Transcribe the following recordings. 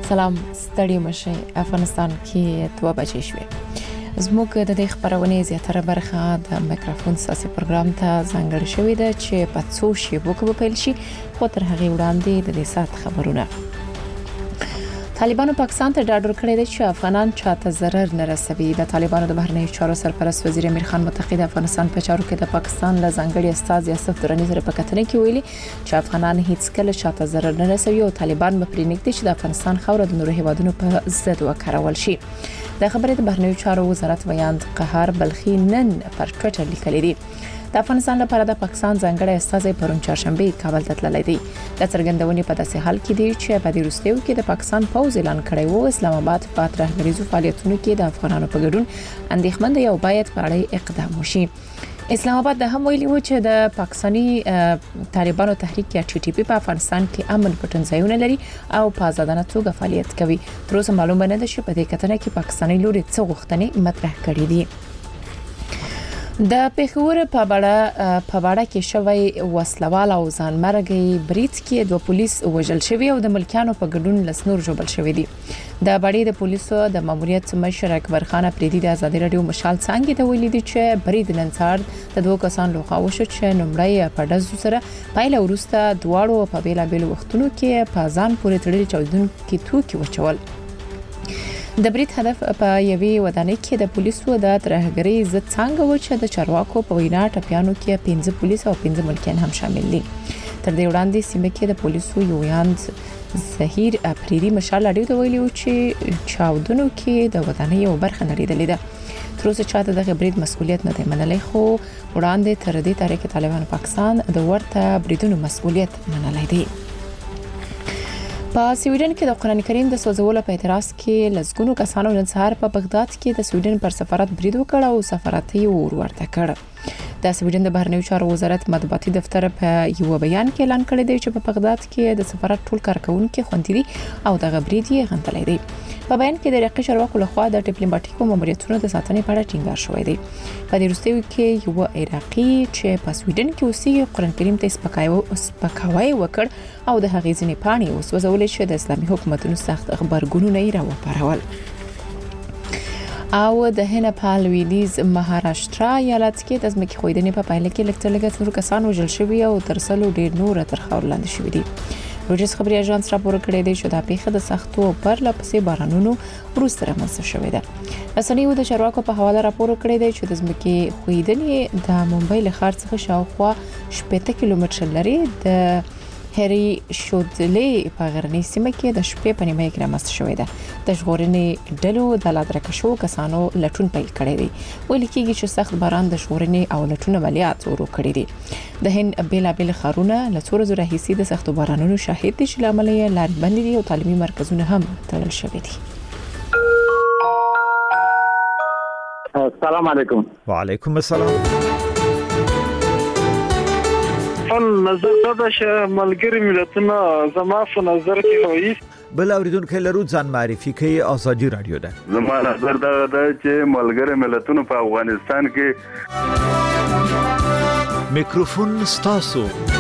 سلام ستړي مشه افغانستان کې 2 بجې شوې. زموږ د دې خبرونه زیاتره برخه د میکروفون ساسي پروګرام ته ځانګړې شوې ده چې په څو شیبو کې پیل شي، خو تر هغه وړاندې د دې سات خبرونه. طالبانو پاکستان ته ډاډ ورکړی دی چې افغانان چاته ضرر نه رسوي. د طالبانو د بهرنیو چارو سرپرست وزیر امیر خان متحد افغانستان په چارو کې د پاکستان له ځانګړي استاد یاسف درانی سره په کتنه کې ویلي چې افغانان هیڅ کله چاته ضرر نه رسوي او طالبان به پرې نږدې چې د افغانستان خوره د نورو هیوادونو په ضد وکړول شي. د خبرې د بهرنیو چارو وزارت ویاند قهر بلخي نن پر ټوئیټر لیکلی دی د افغانستان لپاره د پاکستان ځانګړی استازی پرون چهارشنبه کابل ته تللی دی. د څرګندونې په داسې حال کې دی چې په دې وروستیو کې د پاکستان پوځ اعلان کړی وو اسلام آباد په ترهګریزو فعالیتونو کې د افغانانو په ګډون اندېښمن دی او باید په اړه اقدام وشي. اسلام آباد د هم ویلي و چې د پاکستاني طالبانو تحریک یا ټي ټي پی په افغانستان کې امن پټنځایونه لري او په آزادانه توګه فعالیت کوي. تر اوسه معلومه نه ده چې په دې کتنه کې پاکستاني لوري څه غوښتنې مطرح کړې دي. د پیښور په باړه کې شوی وسلوال او ځانمرګي برید کې 2 پولیس وژل شوی او د ملکیانو په ګډون لسنور جوړل شوی دي. د باړې د پولیسو د ماموریت مشر اکبر خان افریدي د ازادي رادیو مشال څنګه ته ویلي دي چې برید نن سهار د 2 کسانو لخوا وشو چې نمړی په دزو سره پایله ورسته دواړو په بیلابل وختونو کې په ځان پورې تړلي چاودونکو توکي وچول. د برید هدف په یوې ودانۍ کې د پولیسو د ترهګرۍ ضد څنګه و چې د چارواکو په وینا ټپیانو کې 15 پولیس او 15 ملکیان هم شامل دي. تر دې وړاندې سیمه کې د پولیسو یو یاند ظهیر افریدي مشال اړیو ته ویلي و چې چاودنو کې د ودانۍ یو برخه نړیدلې ده. تر اوسه چاته د برید مسؤلیت نه دی منلی، خو وړاندې تر دې تاریخ طالبان پاکستان د ورته بریدونو مسؤلیت منلی دی. په سویډن کې د قرآن کریم د سوځولو په اعتراض کې لږونو کسانو نن سهار په بغداد کې د سویډن پر سفارت برید وکړ او سفارت یې ورته کړ. د سویډن د بهرنیو چارو وزارت مطبوعاتي دفتر په یو بیان کې اعلان کړی دی چې په بغداد کې د سفارت ټول کارکونکو خوندي دي او د برید یې غندلی دی. په بیان کې د عراقي چارواکو لخوا د ډیپلوماټیکو ماموریتونو د ساتنې په اړه ټینګار شوی دی. په دې وروستیو کې یو عراقي چې په سویډن کې اوسېږي قرآن کریم ته سپکاوی وکړ او د هغې ځینې پاڼې وسوځولې چې د اسلامي حکومتونو سخت خبرګونونه یې راوپارول. او د هند په لویدیز مهاراشټرا ایالت کې د ځمکې ښویدنې په پایله کې لږ څو کسان وژل شوي او ترڅلو ډیر نور تر خاورو لاندې شوي دي. رویټرز خبري اژانس راپور کړی دی چې دا پیښه د سختو او پرلپسې بارانونو وروسته رامنځته شوې ده. رسنیو د چارواکو په حواله راپور کړی دی چې د ځمکې ښویدنې د ممبئی له ښار څخه شاوخوا 80 کیلومتر لري د هری شودلې په غرنۍ سیمه کې د شپې په نیمه کې رامنځته شوې ده. د ژغورنې ډلو د لادرکه شو کسانو لټون پیل کړی دی. ویل کېږي چې سخت باران د ژغورنې او لټون عملیات ورو کړی دي. د هند بیلابل ښارونه له څو ورځې راهیسې د سختو بارانونو شاهد دي چې لامل یې لارې بندې دي او تعلیمي مرکزونه هم تړل شوي دي. السلام علیکم. وعلیکم السلام. نظر دا چې ملګری ملتونه زما په نظر کې وایي بل اوریدونکو لرو ځان معرفي کوي ازادي رادیو ده. زما نظر دا چې ملګری ملتونه په افغانستان کې میکروفون ستاسو.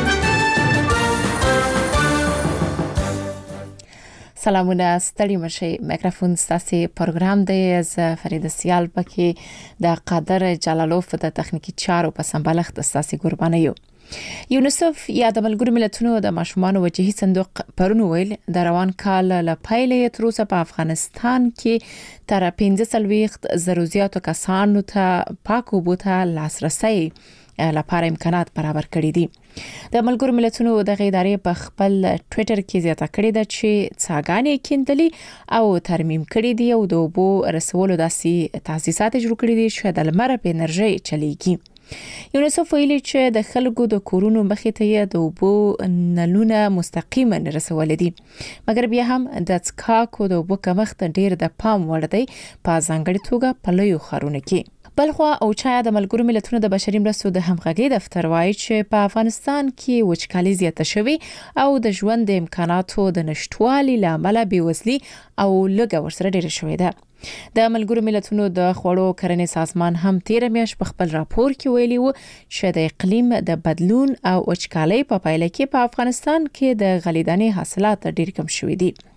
سلامونه ستړي مشه میکروفون ستاسو پروګرام دی. از فرید سیال پکې د قادر جلالوف د تخنیکی چارو په سمبالښت ستاسو قربانه یو. یونیسف یا د ملګرو ملتونو د ماشومان وجهي صندوق پرون ویل د روان کال له پیلې تر اوسه په افغانستان کې تر 15 زرو کسانو ته پاکو بوته لاسرسي لپاره امکانات برابر کړي دي. د ملګرو ملتونو د ادارې په خپل ټوئیټر کې زیاته کړې ده چې څاګانې کیندلې او ترمیم کړي دي او د اوبو رسولو داسې تاسیسات جوړ کړي دي چې د لمر په انرژي چلیږي. یونیسف ویلي چې د خلکو د کورونو مخې ته د اوبو نلونه مستقیما رسول دي، مګر بیا هم د څښاکو د اوبو کمښت ډیر د پام وړ دی په ځانګړي توګه په لویو ښارونو کې. بلخوا او چا د ملګرو ملتونو د بشري مرستو د همغږي دفتر وایي چې په افغانستان کې وچکالي زیاته شوې او د ژوند د امکاناتو د نشټوالي لامل بېوزلي او لږه ورسره ډیره شوې ده. د ملګرو ملتونو د خوړو کرنې سازمان هم 13 میاشت په خپل راپور کې ویلي و چې د اقلیم د بدلون او وچکالۍ په پایله کې په افغانستان کې د غلیدانې حاصلات ډیر کم شوي دي.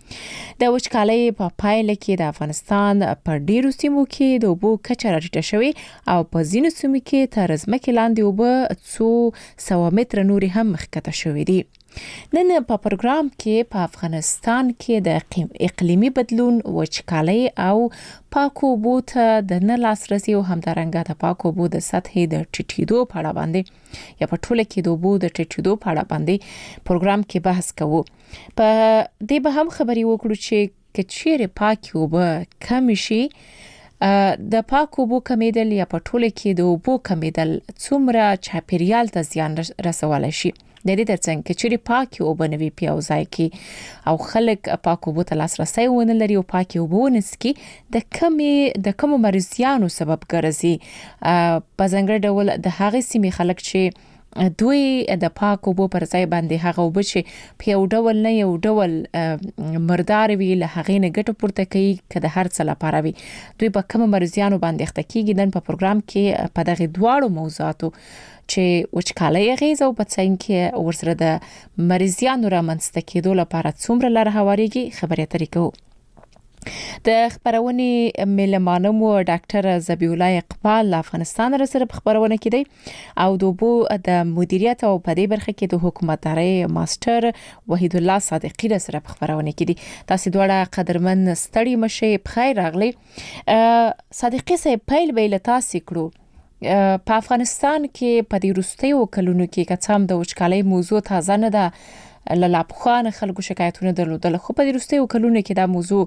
د وچکالۍ په پایله کې د افغانستان په ډیرو سیمو کې د اوبو کچه راټیټه شوې او په ځینو سیمو کې تر ځمکې لاندې اوبه څو سوه متره نورې هم مخکته شوې دي. نن په پروګرام کې په افغانستان کې د اقلیمي بدلون، وچکالۍ او پاکو اوبو ته د نه لاسرسي او همدارنګه د پاکو اوبو د سطحې د ټیټېدو په اړه باندې یا په ټوله کې د اوبو د ټیټېدو په اړه باندې پروګرام کې بحث کوو. په دې به هم خبرې وکړو چې کچېره پاکي اوبه کم شي، د پاکو اوبو کمیدل یا په ټوله کې د اوبو کمیدل څومره چاپیریال ته زیان رسولای شي. د دې ترڅنګ چې پاکي اوبه نوي پیاوځای کې او خلک پاکو اوبو ته لاسرسي ونه لري او پاکي اوبه ونسکي د کوم مریضانو سبب ګرځي. په ځانګړي ډول د هغه سیمې خلک چې دوی د پاکو اوبو پر ځای باندې هغه اوبه چې په یو ډول نه یو ډول مردار وي له هغې نه ګټه پورته کوي که د هر څه لپاره وي، دوی په کوم مریضانو باندې اخته کیږي. نن په پروګرام کې په دغه دواړو موضوعاتو چې وچکالۍ اغیز او په څنګه کې ورسره د مریضانو رامنځته کېدو لپاره څومره لاره هواريږي خبرې اترې کوو. د خبرونې ملمانه مو ډاکټر ذبیح الله اقبال افغانستان سره خبرونه کړي او د اوبو د مدیریت او په دې برخه کې د حکومتداري ماستر وحید الله صادقی سره خبرونه کړي. تاسو دواړه قدرمن ستړي مشه، بخیر راغلي. صادقی صاحب پیل ویل تاسو کړو په افغانستان کې په دې وروستیو کلونو کې کڅام د وچکالۍ موضوع تازه نه ده، لپخوان خلکو شکایتونه درلودل، خو په دې وروستیو کلونو کې دا موضوع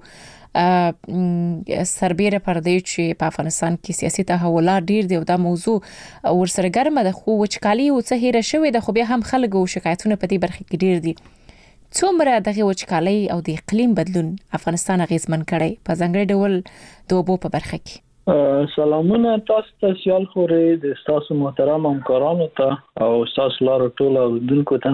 سربېره پر دې چې په افغانستان کې سیاسي تحولات ډیر دي او دا موضوع ورسره ګرمه ده، خو وچکالۍ او څه هېره شوې ده، خو بیا هم خلکو شکایتونه په دې برخه کې ډیر دي. څومره دغه وچکالۍ او د اقلیم بدلون افغانستان اغیزمن کړي په ځانګړي ډول د اوبو په برخه کې؟ سلامونه تاسو ته، سیال خوري د تاسو محترم همکارانو ته او تاسو لاره ټول اوریدونکو ته.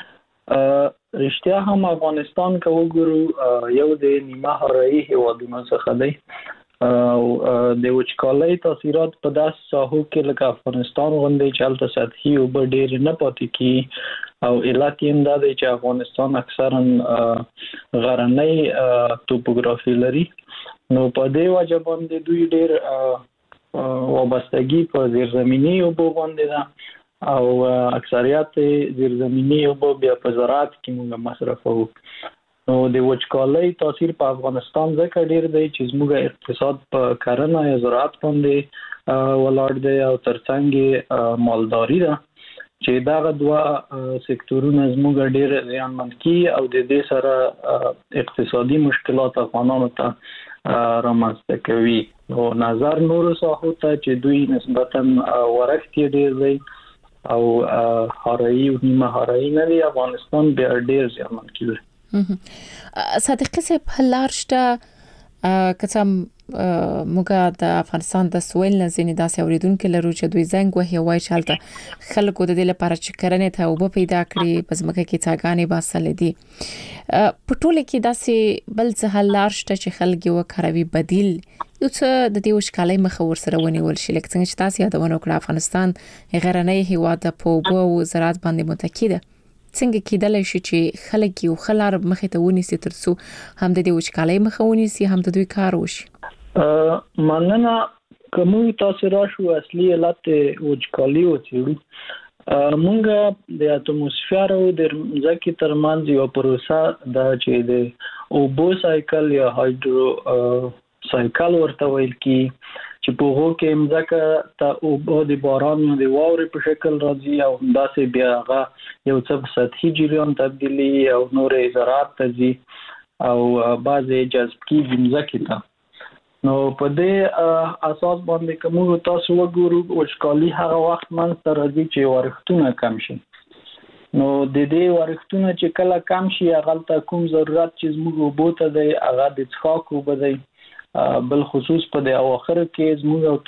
رښتیا هم افغانستان که وګورو یو د نیمه هواري هیوادونو څخه دی او د وچکالۍ تاثیرات په داسې ساحو کې لکه افغانستان غوندې چې هلته سطحي اوبه ډېرې نه پاتې کیږي او علت یې دا دی چې افغانستان اکثرا غرنۍ توپوګرافي لري، نو په دې وجه باندې دوی ډېر وابستګي په زیرزمیني اوبو باندې ده او اکثریت زیرزمیني اوبه بیا په زراعت کې موږ مصرفوو. نو د وچکالۍ تاثیر په افغانستان ځکه ډېر دی چې زموږ اقتصاد په کرنه یا زراعت باندې ولاړ دی او ترڅنګ مالداري ده چې دغه دوه سکتورونه زموږ ډېر زیانمن کیږي او د دې سره اقتصادي مشکلات افغانانو ته رامنځته کوي. نو نظر نورو ساحو ته چې دوی نسبتا ورښت ډېر دی او هواري او نیمه هواري نه دی، افغانستان بیا ډېر زیانمن کیږي. صادقی صاحب هلار شته کڅم موږ د افغانستان د سویل نه ځینې داسې اوریدونکو لرو چې دوی زنګ وهي وایي چې هلته خلکو د دې لپاره چې کرنې ته اوبه پیدا کړي په ځمکه کې څاګانې باسلې دي. په ټوله کې داسې بل څه حل لار شته چې خلک یې وکاروي بدیل یو څه د دې وچکالۍ مخه ورسره ونیول شي؟ لکه څنګه چې تاسو یادونه وکړه افغانستان غرنۍ هیواد په اوبو او زراعت باندې متکی ده، څنګه کېدلی شي چې خلک یو خلار مخې ته ونیسي ترڅو هم د دې وچکالۍ مخه ونیسي هم د دوی کار وشي؟ مننه. کوم تاسو راشو اصلي علت وچکالۍ وڅېړو. مونږ د اتموسفیر او د ځمکې ترمنځ یو پروسه ده چې د اوبو سایکل یا هایدرو سایکل ورته ویل کی چې په هغه کې ځمکه ته اوبه د باران یا د واورې په شکل راځي او داسې بیا هغه یو څه سطحي جریان تبدیلی او نورې زراعت ته ځي او بعضې جذب کیږي ځمکې ته. نو په دې اساس باندې کوم تاسو وګورو وچکالي هغه وخت منځته راځي چې ورښتونه کم شي. نو د دې ورښتونه چې کله کم شي هغه ته کوم ضرورت چې زموږ اوبو ته دی هغه د څښاک اوبه دی، بل خصوص په د اواخر کې زموږ او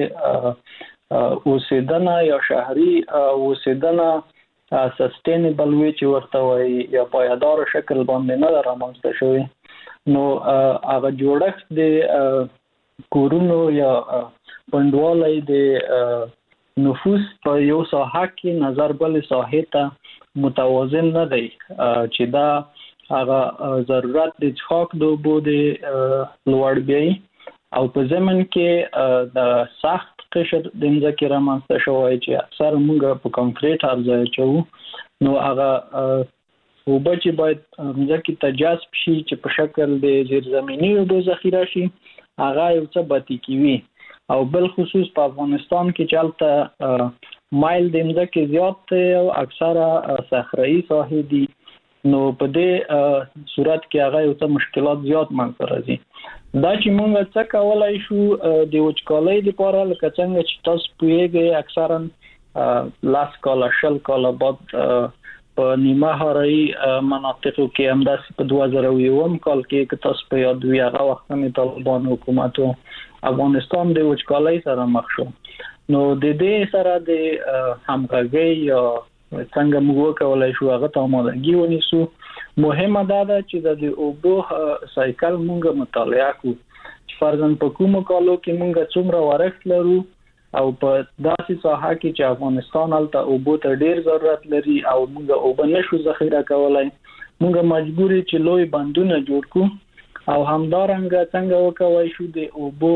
تاسو اوسیدنه یا شهري اوسیدنه سستینبل وی چې ورته وایي یا پایدار شکل باندې نه رامنځته شوی. نو هغه جوړښت د کورونو یا پندوالۍ د نفوس په یو ساحه کې نظر بل ساحه ته متوازن نه دی چې دا هغه ضرورت د څښاک د اوبو د لوړ بیاي او په زمن کې د سخت قشر د ځمکې رامنځته شوی چې اکثر موږ په کانکریټ ارزای چو نو هغه اوبه چې باید ځمکې ته جذب شي چې په شکل د زیرزمینی اوبو ذخیره شي هغه یو څه باتی کیوي او بل خصوص په افغانستان کې چلته مایل د ځمکې زیات او اکثره صحرایي ساحې دي نو په دې صورت کې هغه یو څه مشکلات زیات منځ راځي دا چې موږ څه کولای شو د وچکالۍ لپاره لکه څنګه چې تاسو پوهیږئ اکثرا لاس کاله شل کاله بعد په نیمه هرایی مناطقو کې همداسې په 2001 کال کې که تاسو په یاد وي هغه وخت کې طالبان حکومت افغانستان د وچکالۍ سره مخ شو نو د دې سره د همغږي یا څنګه موږ کولای شو هغه ته آمادګي ونیسو مهمه ده چې د اوبو سایکل موږ مطالعه کوو چې فرضاً په کومو کالو کې موږ څومره ورښت لرو او په داسې ساحه کې چې افغانستان هلته اوبو ته ډیر ضرورت لري او موږ اوبه نشو ذخیره کولای موږ مجبور چې لوی بندونه جوړ کړو او همدارنګه څنګه وکوي شو د اوبو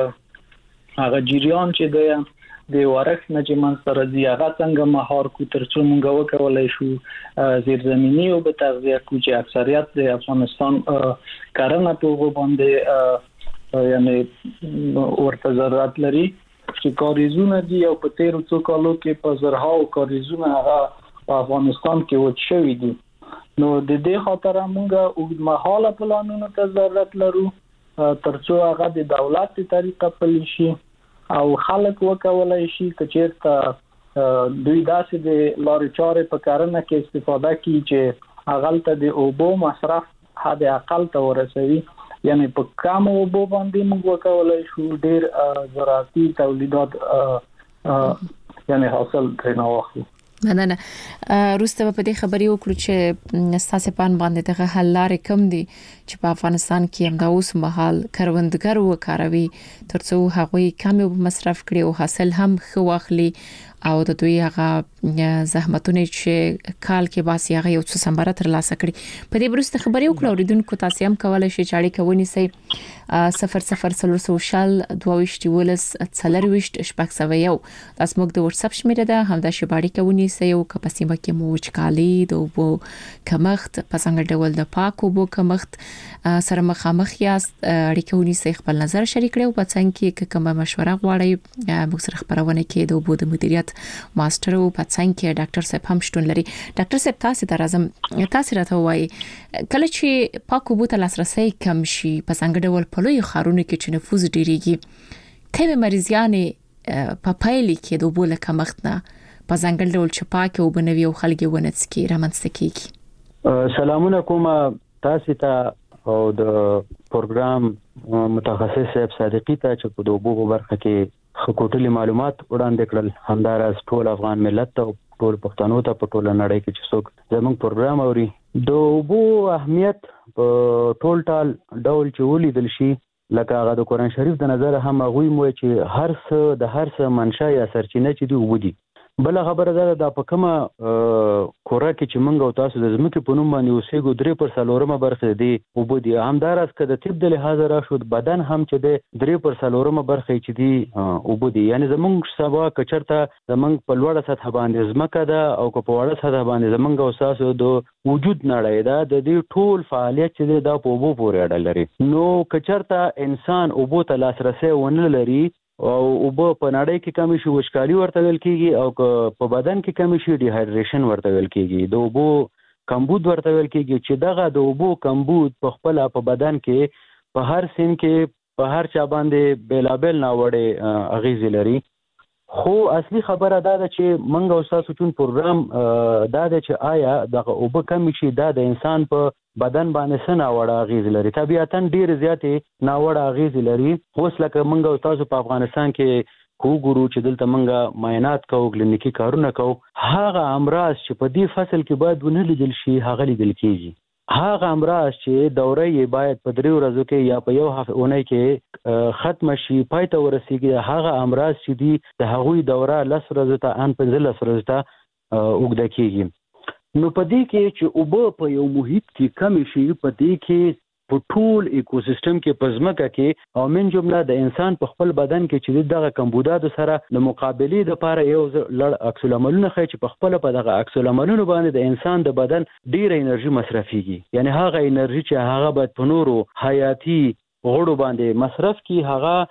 هغه جریان چې د ورښت نه چې من سره دی هغه څنګه مهار کو ترڅو موږ وکولای شو زیرزمینی او به تغذیه کو چې اکثریت د افغانستان کرنه په اوبو باندې یعنی ورته ضرورت لري چې کاریزونه دي او په تیرو څو کالو کې په زرهاو کاریزونه هغه په افغانستان کې وچ شوي دي نو د دې خاطر موږ اوږدمهاله پلانونو ته ضرورت لرو ترڅو هغه د دولت په طریقه پلي شي او خلک وکولای شي چې چیرته دوی داسې د لارې چارې په کارنه کې استفاده کوي چې هغه ته د اوبو مصرف حد اقل ته ورسوي یعنی په کم اوبو باندې موږ وکولای شو ډیر زراعتي تولیدات یعنی حاصل ترې واخلو مننه روسته په دې خبرې وکړو چې ستاسو پان باندې دغه حل لارې کم دي چې په افغانستان کې هم دا اوس مهال کروندګر وکاروي ترڅو هغوی کم مصرف کړي او حاصل هم ښه واخلي او د دوی هغه زحمتونه چې کال کې باسي هغه یو څه سمبره تر لاسه کړي په دې برسته خبرې وکړو اوریدونکو تاسو هم کولای شئ چې اړیکه ونیسئ 00 22 ولس 4 شپږ تاسو موږ د واتس اپ شمیره ده هم د شباړی کوونیسئ او کپسیمه کې مو وچکالي د وبو کمښت په څنګه ډول د پاکو وبو کمښت سره مخامخ یاست اړیکه ونیسئ خپل نظر شریک کړئ او په څنګه کې کومه مشوره غواړئ موږ سره خبرونه کې د وبو د مدیریت ماستر او په څنګه ډاکټر صاحب هم شتون لري ډاکټر صاحب تاسو ته راځم تاسو راته وایي کله چې پاکو وبو ته لاسرسي کم شي په څنګه ډول په لوی ښارونو کې چې نفوذ ډیریږي کله مریضیانې په پایلي کې د وبو له کمښت نه په ځانګړي ډول چې پاکه وبو نوي او خلک ونڅکي رامنځته کیږي سلامونه کوم تاسو ته او د پروګرام متخصص صاحب صادقی ته چې په وبو په برخه کې خکوټلي معلومات وړاندې کړل همدارس ټول افغان ملت ته ټول پښتنو ته په ټول نړۍ کې چې څوک زموږ پروګرام اوري د وبو اهمیت په ټول ټال ډول چې ولیدل شي لکه هغه د قرآن شریف د نظر هم غوي مو چې هر څه منشأ یا سرچینه چې دی وبدي بل خبره ده د په کومه کورا کې چې مونږ او تاسو د زمکه په نوم باندې اوسېګو 3% برخه دی وبدي همدارس کده طب د لحاظ را شو بدن هم چې د 3% برخه چې دی وبدي یعنی زمونږ سبا کچرته زمونږ په لوړه سطح باندې زمکه ده او په وړه سطح باندې زمونږ او تاسو د وجود نړۍ ده د دې ټول فعالیت چې دا په وبو پورې اړه لري نو کچرته انسان وبو ته لاسرسي ونه لري او وبو په نړۍ کې کمی شي وچکالي ورته ویل کیږي او په بدن کې کمی شي ډي هایډریشن ورته ویل کیږي د وبو کمبود ورته ویل کیږي چې دغه د وبو کمبود په خپل په بدن کې په هر سین کې په هر چا باندې بیلابل ناوړه اغیز لري خو اصلي خبره دا ده چې منګ او تاسو چون پروګرام دا ده چې آیا دغه وبو کمی شي دا د انسان په بدن باندې څه ناوړه اغیز لري طبيعتاً ډیر زیاتې ناوړه اغیز لري اوس لکه منګ او تاسو په افغانستان کې کوګورو چې دلته منګه معاینات کوو کلینیکی کارونه کوو هغه امراض چې په دې فصل کې باید ونه لیدل شي هغه لیدل کیږي هغه امراض چې دوره یې باید په 3 ورځو کې یا په یو هفته کې ختم شي پای ته ورسیږي هغه امراض چې دي د هغوی دوره 10 ورځې ته ان 15 ورځې ته وګړه کیږي نو په دې کې چې اوبه په یو محیط کې کم شي په دې کې په ټول ایکوسیستم کې په ځمکه کې او من جمله د انسان په خپل بدن کې چې دغه کمبوداتو سره د مقابلې لپاره یو لړ عکس العملونه ښيي چې په خپل په دغه عکس العملونو باندې د انسان د بدن ډیره انرژي مصرفيږي. یعنی هغه انرژي چې هغه باید په نورو حیاتي غړو باندې مصرف کی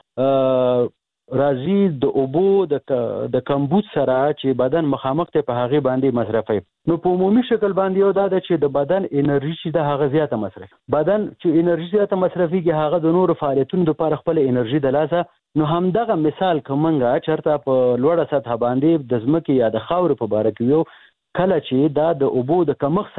هغه راځي د اوبو د کمبود سره چې بدن مخامخ ته په هغه باندې مصرفي. نو په عمومي شکل باندې یو دا چې د بدن انرژي چې د هغه زیاته مصرف بدن چې انرژي زیاته مصرفي کې هغه د نورو فعالیتونو لپاره خپل انرژي د لاسه. نو همدغه مثال کومنګه چرته په لوړه سطح باندې د ځمکې یا د خاورې په باره کې یو کله چې دا د اوبو د کمښت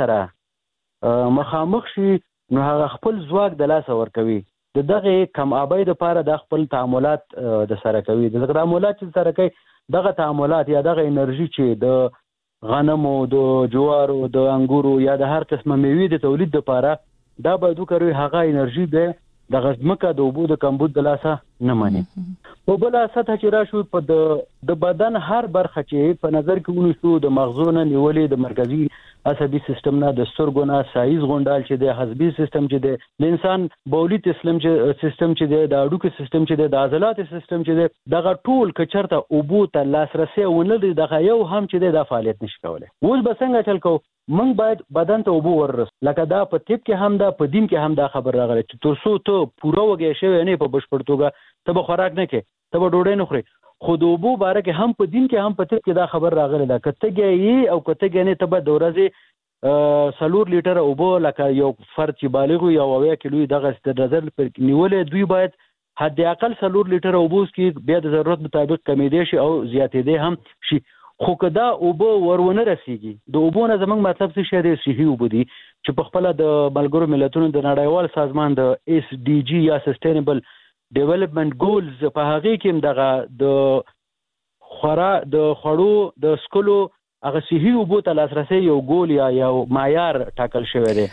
سره مخامخ شي نو هغه خپل ځواک د لاسه ورکوي. دغه کم آبای د لپاره د خپل تعاملات د سره کوي. دغه تعاملات چې سره کوي دغه تعاملات یا دغه انرژي چې د غنمو د جوارو د انګورو یا د هر قسمه میوې د تولید لپاره دا باید وکړي هغه انرژي د غزمکه د اوبو د کمبود د لاسه نه مانی. په بل سطح چې راشو په د بدن هر برخه چې په نظر کې ونیسو د مغزونه نیولې د مرکزی عصبي سیستم نه د سترګو نه سایز غونډال چې د حزبي سیستم چې د انسان بولی سیستم چې د اډوکو سیستم چې د عضلات سیستم چې دغه ټول کچرته اوبو ته لاسرسي ونلري دغه یو هم چې د فعالیت نشي کولای. اوس به څنګه چل کو موږ باید بدن ته اوبو ورس لکه دا په طب کې هم دا په دین کې هم دا خبر راغلی چې ترڅو ته پوره وګی شوی نه په بشپړ توګه ته به خوراک نه کې ته به ډوډۍ نه خوري. خو د اوبو باره کې هم په دین کې هم په طب کې دا خبر راغلی ده کتهګي او کتهګي نه ته به د ورځې 4 لیټر اوبو لکه یو فرد چې بالغ وي او 80 کیلو دغه سترزل پر نیولې دوی باید حد اقل 4 لیټر اوبو کې بیا د ضرورت مطابق کمیدې شي او زیاتېدې هم شي. خو کدا اوبو ورونه رسیږي د اوبو نه زمنګ مطلب څه شی دی صحي اوبو دي چې په خپل د ملګرو ملتونو د نړیوال سازمان د SDG یا سسټینبل ډیولپمنٹ ګولز په هغه کې دغه د خړو د سکولو هغه صحي اوبو ته لاسرسي یو ګول یا یو معیار ټاکل شوی دی.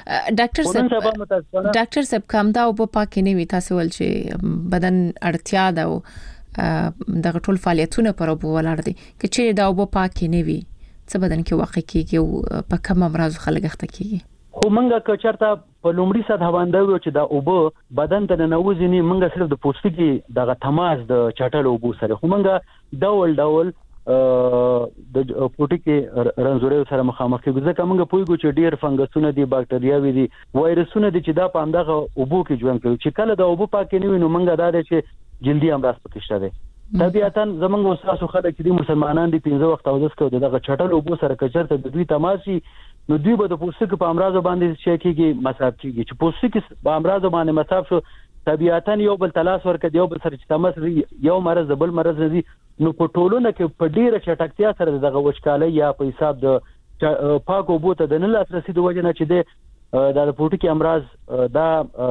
ډاکټر صاحب کوم دا اوبو پاک نه وي تاسو ول چې بدن اړتیا ده دغه ټول فعالیتونه پر اوبو ولاړ دي که چې دا اوبو پاک نه وي څه بدن کې واقع کیږي او په کوم امراض خلک اخته کیږي. خو منګه که چرته په لومړي سطح باندې و چې دا اوبو بدن ته ننوځي نه منګه صرف د پوستکي دغه تماس د چټل اوبو سره خو منګه ډول د پوټکی رنځوري سره مخامخ کېږي ځکه موږ پوهیږو چې ډیر فنګسونه دي باکټریاوي دي وایرسونه دي چې دا په همدغه اوبو کې ژوند کوي چې کله د اوبو پاک نه وي نو موږ دا چې جلدی امراض پکې شته دي. طبيعتاً زمونږ استادو خلک دي مسلمانان دي 15 وخت او داس کوي دغه چټل اوبو سره کچرته د دوی تماسي نو دوی به د پوستکي په امراض باندې شي کېږي مصاب کېږي چې پوستکي په امراض باندې مصاب شو طبيعتاً یو بل تلاش ورکړي یو بل سره چې تماس یو مرض د بل مرض دي نو په ټولونه کې په ډیره چټکتیا سره دغه وچکالي یا په حساب د پاک اوبو ته د نه لاسرسي د وجه نه چې د پوټکی امراض دا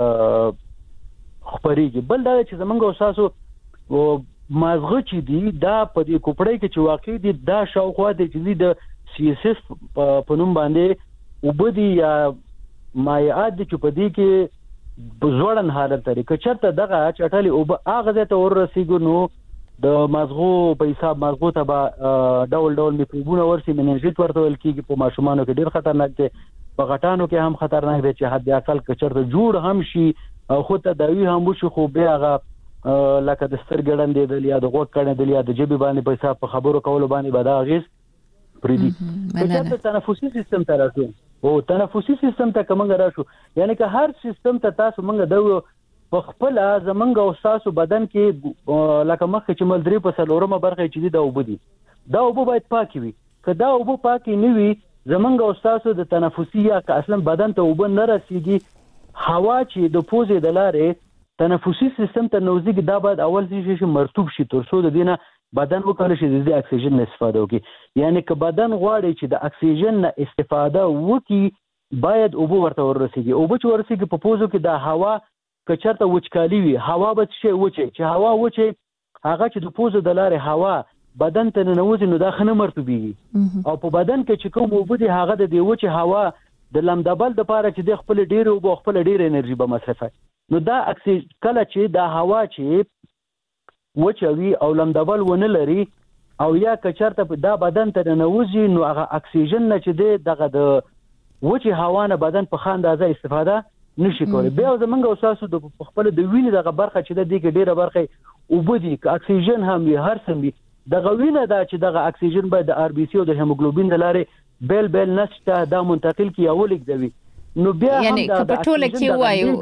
خبرېږي. بل دا چې زمونږ استادو مازغه چې دي دا په دې کوپړې کې چې واقع دي دا شاوخوا دي چې د CSF په نوم باندې وبدي یا مایعات چې په دې کې بزوړن حالت لري که چرته دغه چټلي او هغه ته ورسیږي نو د مازغو په حساب مازغو ته ډول میکروبونه ورسي مننجیت ورته ول کېږي په ماشومانو کې ډیر خطرناک دي په غټانو کې هم خطرناک دي چې حد اقل که چرته جوړ هم شي او خو ته داوی هم وشي خو بیا هغه لکه د سترګړن دی د یا د غوږ کړه دی یا د جبې باندې په حساب په خبرو کولو باندې به دا اغیز پریدي. په تنفسي سیستم ته راځو او تنفسي سیستم ته کومه راشو یعنی که هر سیستم ته تاسو مونږ دا په خپل زمنګ او تاسو بدن کې لکه مخکې چې مل درې په سلورمه برخه چې دا وبدي دا اوبه باید پاکي وي که دا اوبه پاکي نه وي زمنګ او تاسو د تنفسي یا که اصلا بدن ته اوبه نه رسیږي هوا چې د پوزې د لارې تنفسي سیستم ته نوځي دا باید اول شي مرطوب شي ترڅو د دینه بدن وکړي چې د اکسیجن استفاده وکړي یعنی که بدن غواړي چې د اکسیجن نه استفاده وکړي باید اوبه ورته ورسیږي اوبه چې ورسیږي په پوزو کې د هوا که چرته وچکالي وي هوا به شي وچه چې هوا وچه هغه چې د پوزو د لارې هوا بدن ته ننوځي نو دا خنه مرطوبيږي او په بدن کې چې کوم اوبه دي هغه د دې وچه هوا د لمدبل د پاره چې د خپل ډیر او خپل ډیر انرژي به مصرفه نو دا کله چې دا هوا چې وچوي او لمدبل ونه لري او یا کچرته دا بدن ته نوځي نو هغه اکسیجن نه چې دی دغه د وچه هوا نه بدن په خان اندازه استفاده نشي کولای. بیا زمونږ اساسو د خپل د وینې دغه برخه چې د دې ډیره برخه وبدي ک اکسیجن هم وي هر څه وي دغه وینه دا چې دغه اکسیجن باید د ار بي سي او د هیموګلوبین د لارې بیل نسته دا منتقل کی او لیکدوي. نو بیا یعنی کپټوله کې وایو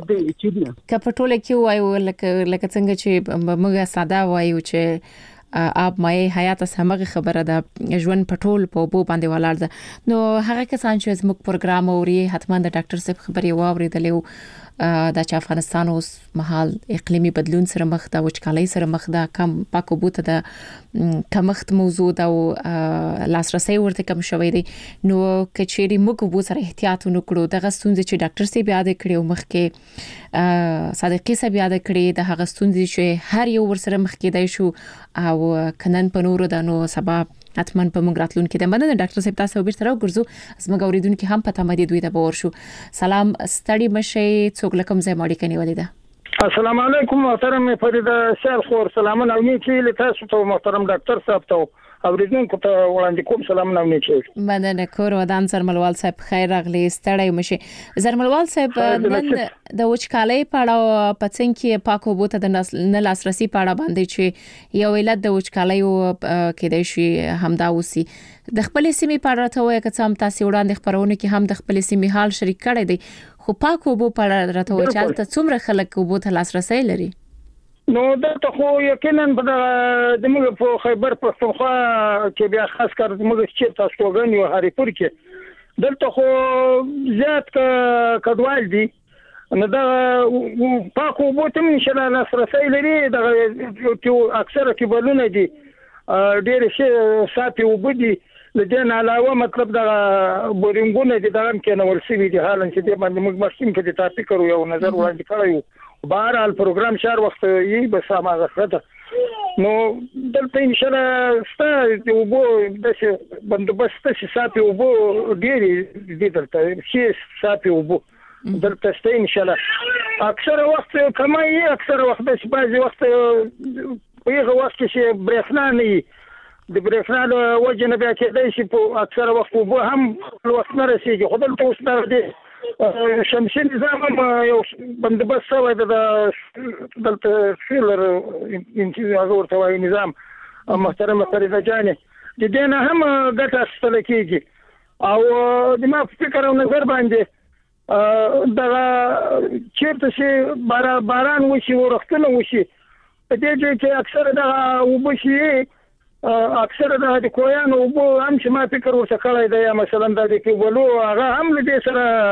لکه څنګه چې موږ ساده وایو چې آب مای حیات سمغه خبره ده ژوند پټول په بو باندې ولاړ ده. نو هغه کسان چې زموږ پروګرام اوري حتما د ډاکټر صاحب خبري واوریدلې دا چې افغانستان اوس مهال اقلیمی بدلون سره مخ ده وچکالۍ سره مخ ده کم پاکو بوته ده کمښت موضوع ده او لاسرسي ورته کم شوی دی. نو کچېری موږ بو سره احتیاط وکړو دغه ستونزې چې ډاکټر صاحب یاد کړو مخ کې صادقي صاحب یاد کړی د هغه ستونزې چې هر یو ور سره مخ کېدای شو او کنن په نورو د نو سبب اتمن په موږ راتلون کې د مننه ډاکټر صاحب تاسو به سره ګرځو زموږ اوریدونکو هم پته مدي دوی ته باور شو. سلام ستړي مشه څوک لکم زې ماړی کني ولیدا. السلام علیکم محترم فرید شال خور سلامونه او نیکی له تاسو ته محترم ډاکټر صاحب ته اوریدونکو ته وړاندې کوم سلامونه او نیکی. مننه کور ودان زرملوال صاحب خیر راغلی ستړي مشه. زرملوال صاحب نن د وچکالۍ پاړه پڅنګ کې پاکو بوته د نه لاسرسي پاړه باندې چې یو علت د وچکالۍ کې د شي همدا وسی د خپل سیمې پاړه ته وایي که څم تاسو وړاندې خبرونه کې هم د خپل سیمې حال شریک کړی دی خو پاکو بو پاړه راته وایي چې څومره خلک کو بوته لاسرسي لري. نو دا خو یقینا د موږ په خیبر پښتونخوا کې بیا خاص کار موږ چې تاسو وګڼو یو هریپور کې دلته خو زیات کډوال دي نو دا پاکو بوته ان شاء الله لاسرسي لري دا اکثره کې بلونه دي ډېر شي صافي وبدي لدين علاوه مطلب دا بورینګونه دي دا هم کې نو ورسېږي دي حالن چې د باندې موږ مخکې کې د تاسو کړو یو نظر وړاندې کړو بهرحال پروګرام شهر وخت یې به سمه غفلت نو دلته ان شاء الله ستاسو وبو د بندوبست چې صافي وبو ډېر دي دلته چې صافي وبو دلته ستاسو ان شاء الله اکثر وخت کمای اکثر وخت د بعضي وخت په هغه وخت چې برېښنا نه د برېښنا له وجه نه بیا کېدای شي په اکثر وخت وبو هم وخت نه رسیږي خو دلته اوس نه دی شمسي نظام یو بندوبست شوی د دلته فیلر انتظار ورته وایي نظام محترمه فریده جانې د دې نه هم ګټه اخیستل کېږي او د ما فکر او نظر باندې دغه چېرته چې باران وشي ورختونه وشي په دې کې اکثر دغه اوبه شي اکثر د کویانو وبو هم چې ما فکر ورته کړی دی یا مثلا د کې ولو هغه هم له دې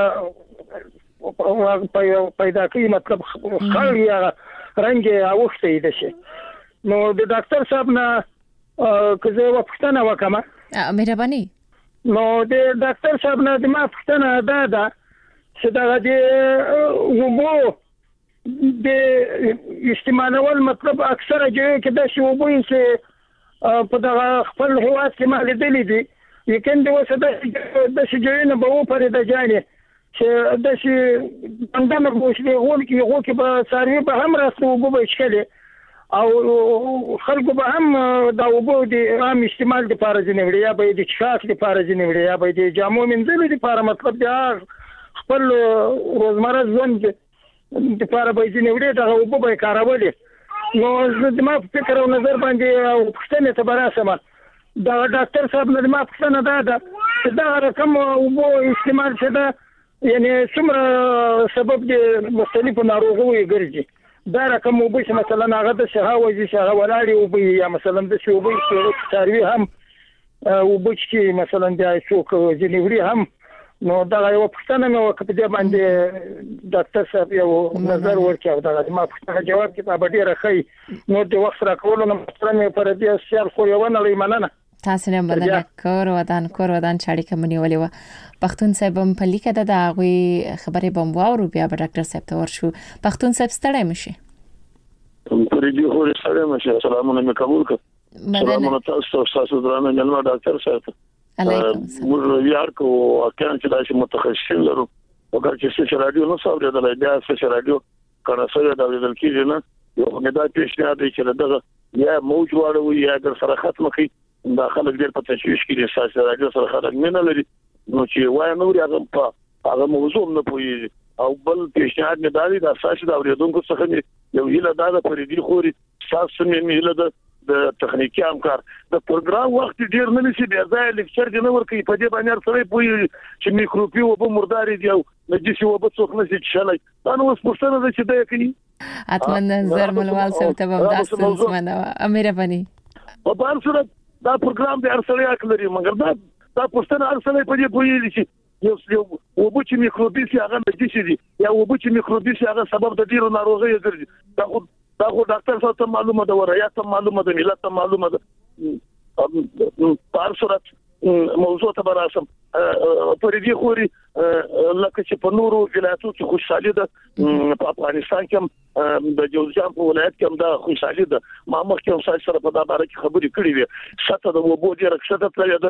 سره پیدا کوي مطلب خالي رنګ اوخته دي شي نو د ډاکټر صاحب نه که زه وپښتنه وکم مهرباني نو د ډاکټر صاحب نه د ما پښتنه ده چې دا د وبو د استعمالول مطلب اکثره ځای کې د شی وبو چې په دغه خپل هیواد کې ما لیدلې دي یقین دی اوس د شجرینه به و پرې د جانې چې د شي بندنه بوشلي غول کې به ساروي به هم راستو وبو به شکلي او خلکو به هم دا وبو د عام استعمال لپاره ځنیوړي یا به د چاک لپاره ځنیوړي یا به د جامو منځلو لپاره مطلب دا خپل روزمره ژوند لپاره به ځنیوړي دا وبو به کارولي نو د ما فکر او نظر باندې او پښتنه ته براسمه دا ډاکټر صاحب نه ما پښتنه ده چې دا رقم وبو استعمال څه ده یعنی څومره سبب د مختلفو ناروغیو ګرځي دا رقم وبو چې مثلا هغه د شهاوځي شهه ولاړی وبو یا مثلا د شوبو ساروي هم وبو چې مثلا د څوک جنوري هم نو دا یو پښتنه نو کله دې باندې ډاکټر صاحب یو نظر ورکړ دا ما پښتنه جواب کتاب ډیره خې نو د وخت راکولو نه محترم پر دې سیال خو یو نه لېمنه تاسو نه مننه کور ودان چاړي کومنی ولې و پښتون صاحب هم په لیکه ده غوي خبرې بم واورو بیا به ډاکټر صاحب ته ورشو پښتون صاحب ستړی مشي پر دې خو ستړی مشي سلامونه مې قبول کړ سلامونه تاسو درانه جنرال ډاکټر صاحب موږ یار کو اکان چې داسې متخصصین لرو وګور چې څه رادیو نو صاحب د بیا څه رادیو کنه سره د دل کېږي نه یو نه دا پیښه دی چې دغه یا موج واړو یا در سره ختم کی دا خلک ډېر په تشویش کې دي ساسي راځي سره خلک نه لري نو چې وای نو هغه په موضوع نه پوي او بل پیشنهاد مې دادی دا ساسي دا اوریدونکو څخه یو هیله دا د پریدي خوري ساسي مې هیله د تخنیکی همکار د پروګرام وخت ډیر نه نشي بیا ځای لیکچر دی نه ورکې په دې باندې سره پوي چې میکروبي او په مرداري دی او نجسي او په څوک نشي چلای دا نو سپورتنه د چې دا کوي اتمنى زرملوال سره ته به داستانس منه امیر بني په بار سره دا پروګرام د ارسلیا کلري مګر دا پښتنه ارسلې په دې پوي چې یو وبچ میکروبي سي هغه نجسي دي یا وبچ میکروبي سي هغه سبب د ډیرو ناروغیو ګرځي دا خو ډاکټر صاحب ته معلومه ده وریا ته معلومه ده ملت ته معلومه ده په صورت موضوع ته براسم پرې خوري لکه چې په نورو ولایتونو کې خوشحالي ده په افغانستان کې د جوزجان په ولایت کې دا خوشحالي ده ما مخکې هم سره په دا باره کې خبرې کړې وي شته د وبو ډیره شته تللی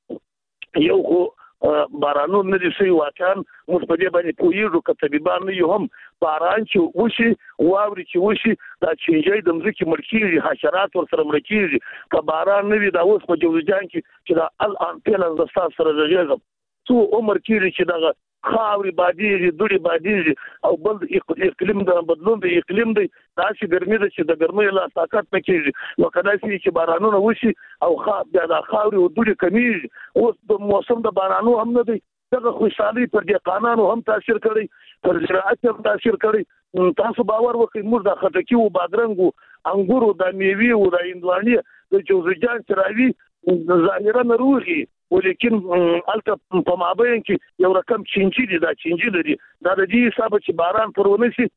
ده یو خو بارانو نه دي سي واقعا موږ په دې باندې پوهیږو چې طبيبان نه یو هم باران چې وشي واوري چې وشي دا چینجي د مځکې مړکیږي حشرات ور سره مړکیږي په باران نه وي دا اوس په جوزجان کې دا الان پیلن د تاسو سره راځي څو عمر کې چې دا خاوري بادي دوړي بادي او بل اقلیم د بدلون د اقلیم دی دا چې ګرمي ده چې د ګرمۍ له طاقت نه کېږي نو کله چې بارانونه وشي او دا خاوري او دوړي کمیږي اوس د موسم د بارانو هم نه دی دغه خوشحالي پر دې قانونو هم تاثیر کړی پر زراعت هم تاثیر کړی تاسو باور وکړئ موږ د خټکی او بادرنګ او انګور او د میوي او د هندواني د جوزجان چراوي ظاهرا نروغي ولیکن الته په مابین کې یو رقم چینجی دي دا چینجی لري دا د دې حساب چې باران پرونه شي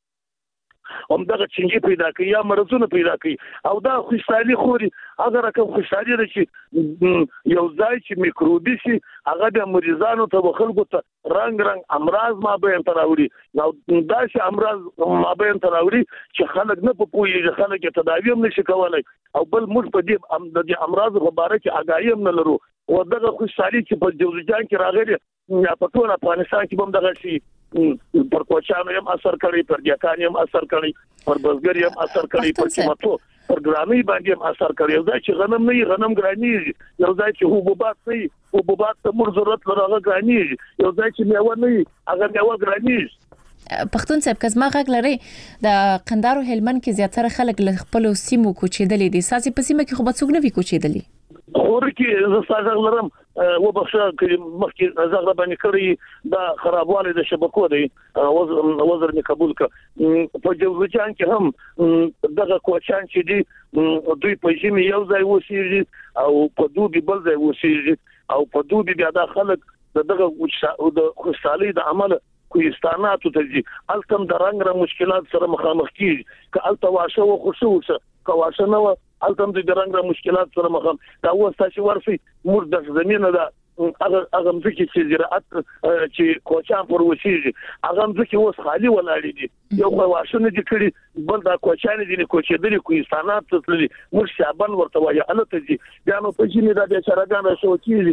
هم دا چینجی پیدا کوي یا مرزونه پیدا کوي او دا خوشحالي خوري هغه رقم خوشحالي ده چې یو ځای چې میکروبي شي هغه د مریضانو ته خلکو ته رنگ امراض مابین تراوري نو دا چې امراض مابین تراوري چې خلک نه پوهیږي خلک تداوی هم نشي کولای او بل موږ په دې د امراض په اړه کې آگاهی هم نه لرو او دغه خوشحالي چې په جوزجان کې راغلي یا په ټول افغانستان کې هم دغه شي پر کوچانو هم اثر کوي پر ځکانو هم اثر کوي پر بزګر هم اثر کوي پر چمتو پر ګرامي باندې هم اثر کوي یو ځای چې غنم نه غنم ګراني یو ځای چې حبوبات نه حبوبات ته مر ضرورت لري ګراني یو ځای چې میوه نه هغه میوه ګراني پښتون صاحب کزما غږ لري د قندارو هلمند کې زیاتره خلک له خپل سیمو کوچېدلې دي ساسي په سیمه کې خو به څوک نه وي کوچېدلې خورکې زه ستاسو لرم و بخښه چې مخکې زغره باندې کړی دا خرابواله د شبکو دی وزر می قبول ک په جوزجان کې هم دغه کوچان چې دی دوی په ژمي یو ځای وسیږي او په دوبي بل ځای وسیږي او په دوبي بیا د خلک دغه د خوشحالي د عمل کوهستاناتو ته دي التم د رنگ مشکلات سره مخامخ کیږي ک الته واشه او خوشوسه کواشه نو التم د رنگ مشکلات سره مخامخ دا وسته چې ورسي مور د زمينه دا هغه مځکه چې زراعت چې کوچان پر وسیږي هغه مځکه اوس خالی ولاړې دي یو واشه نه دي کړی بل دا کوچان دي کوچېدلې کوهستانات ته تللي مور شعبان ورته وایي الته دي دا نو په جنې دا د شرګان شو کیږي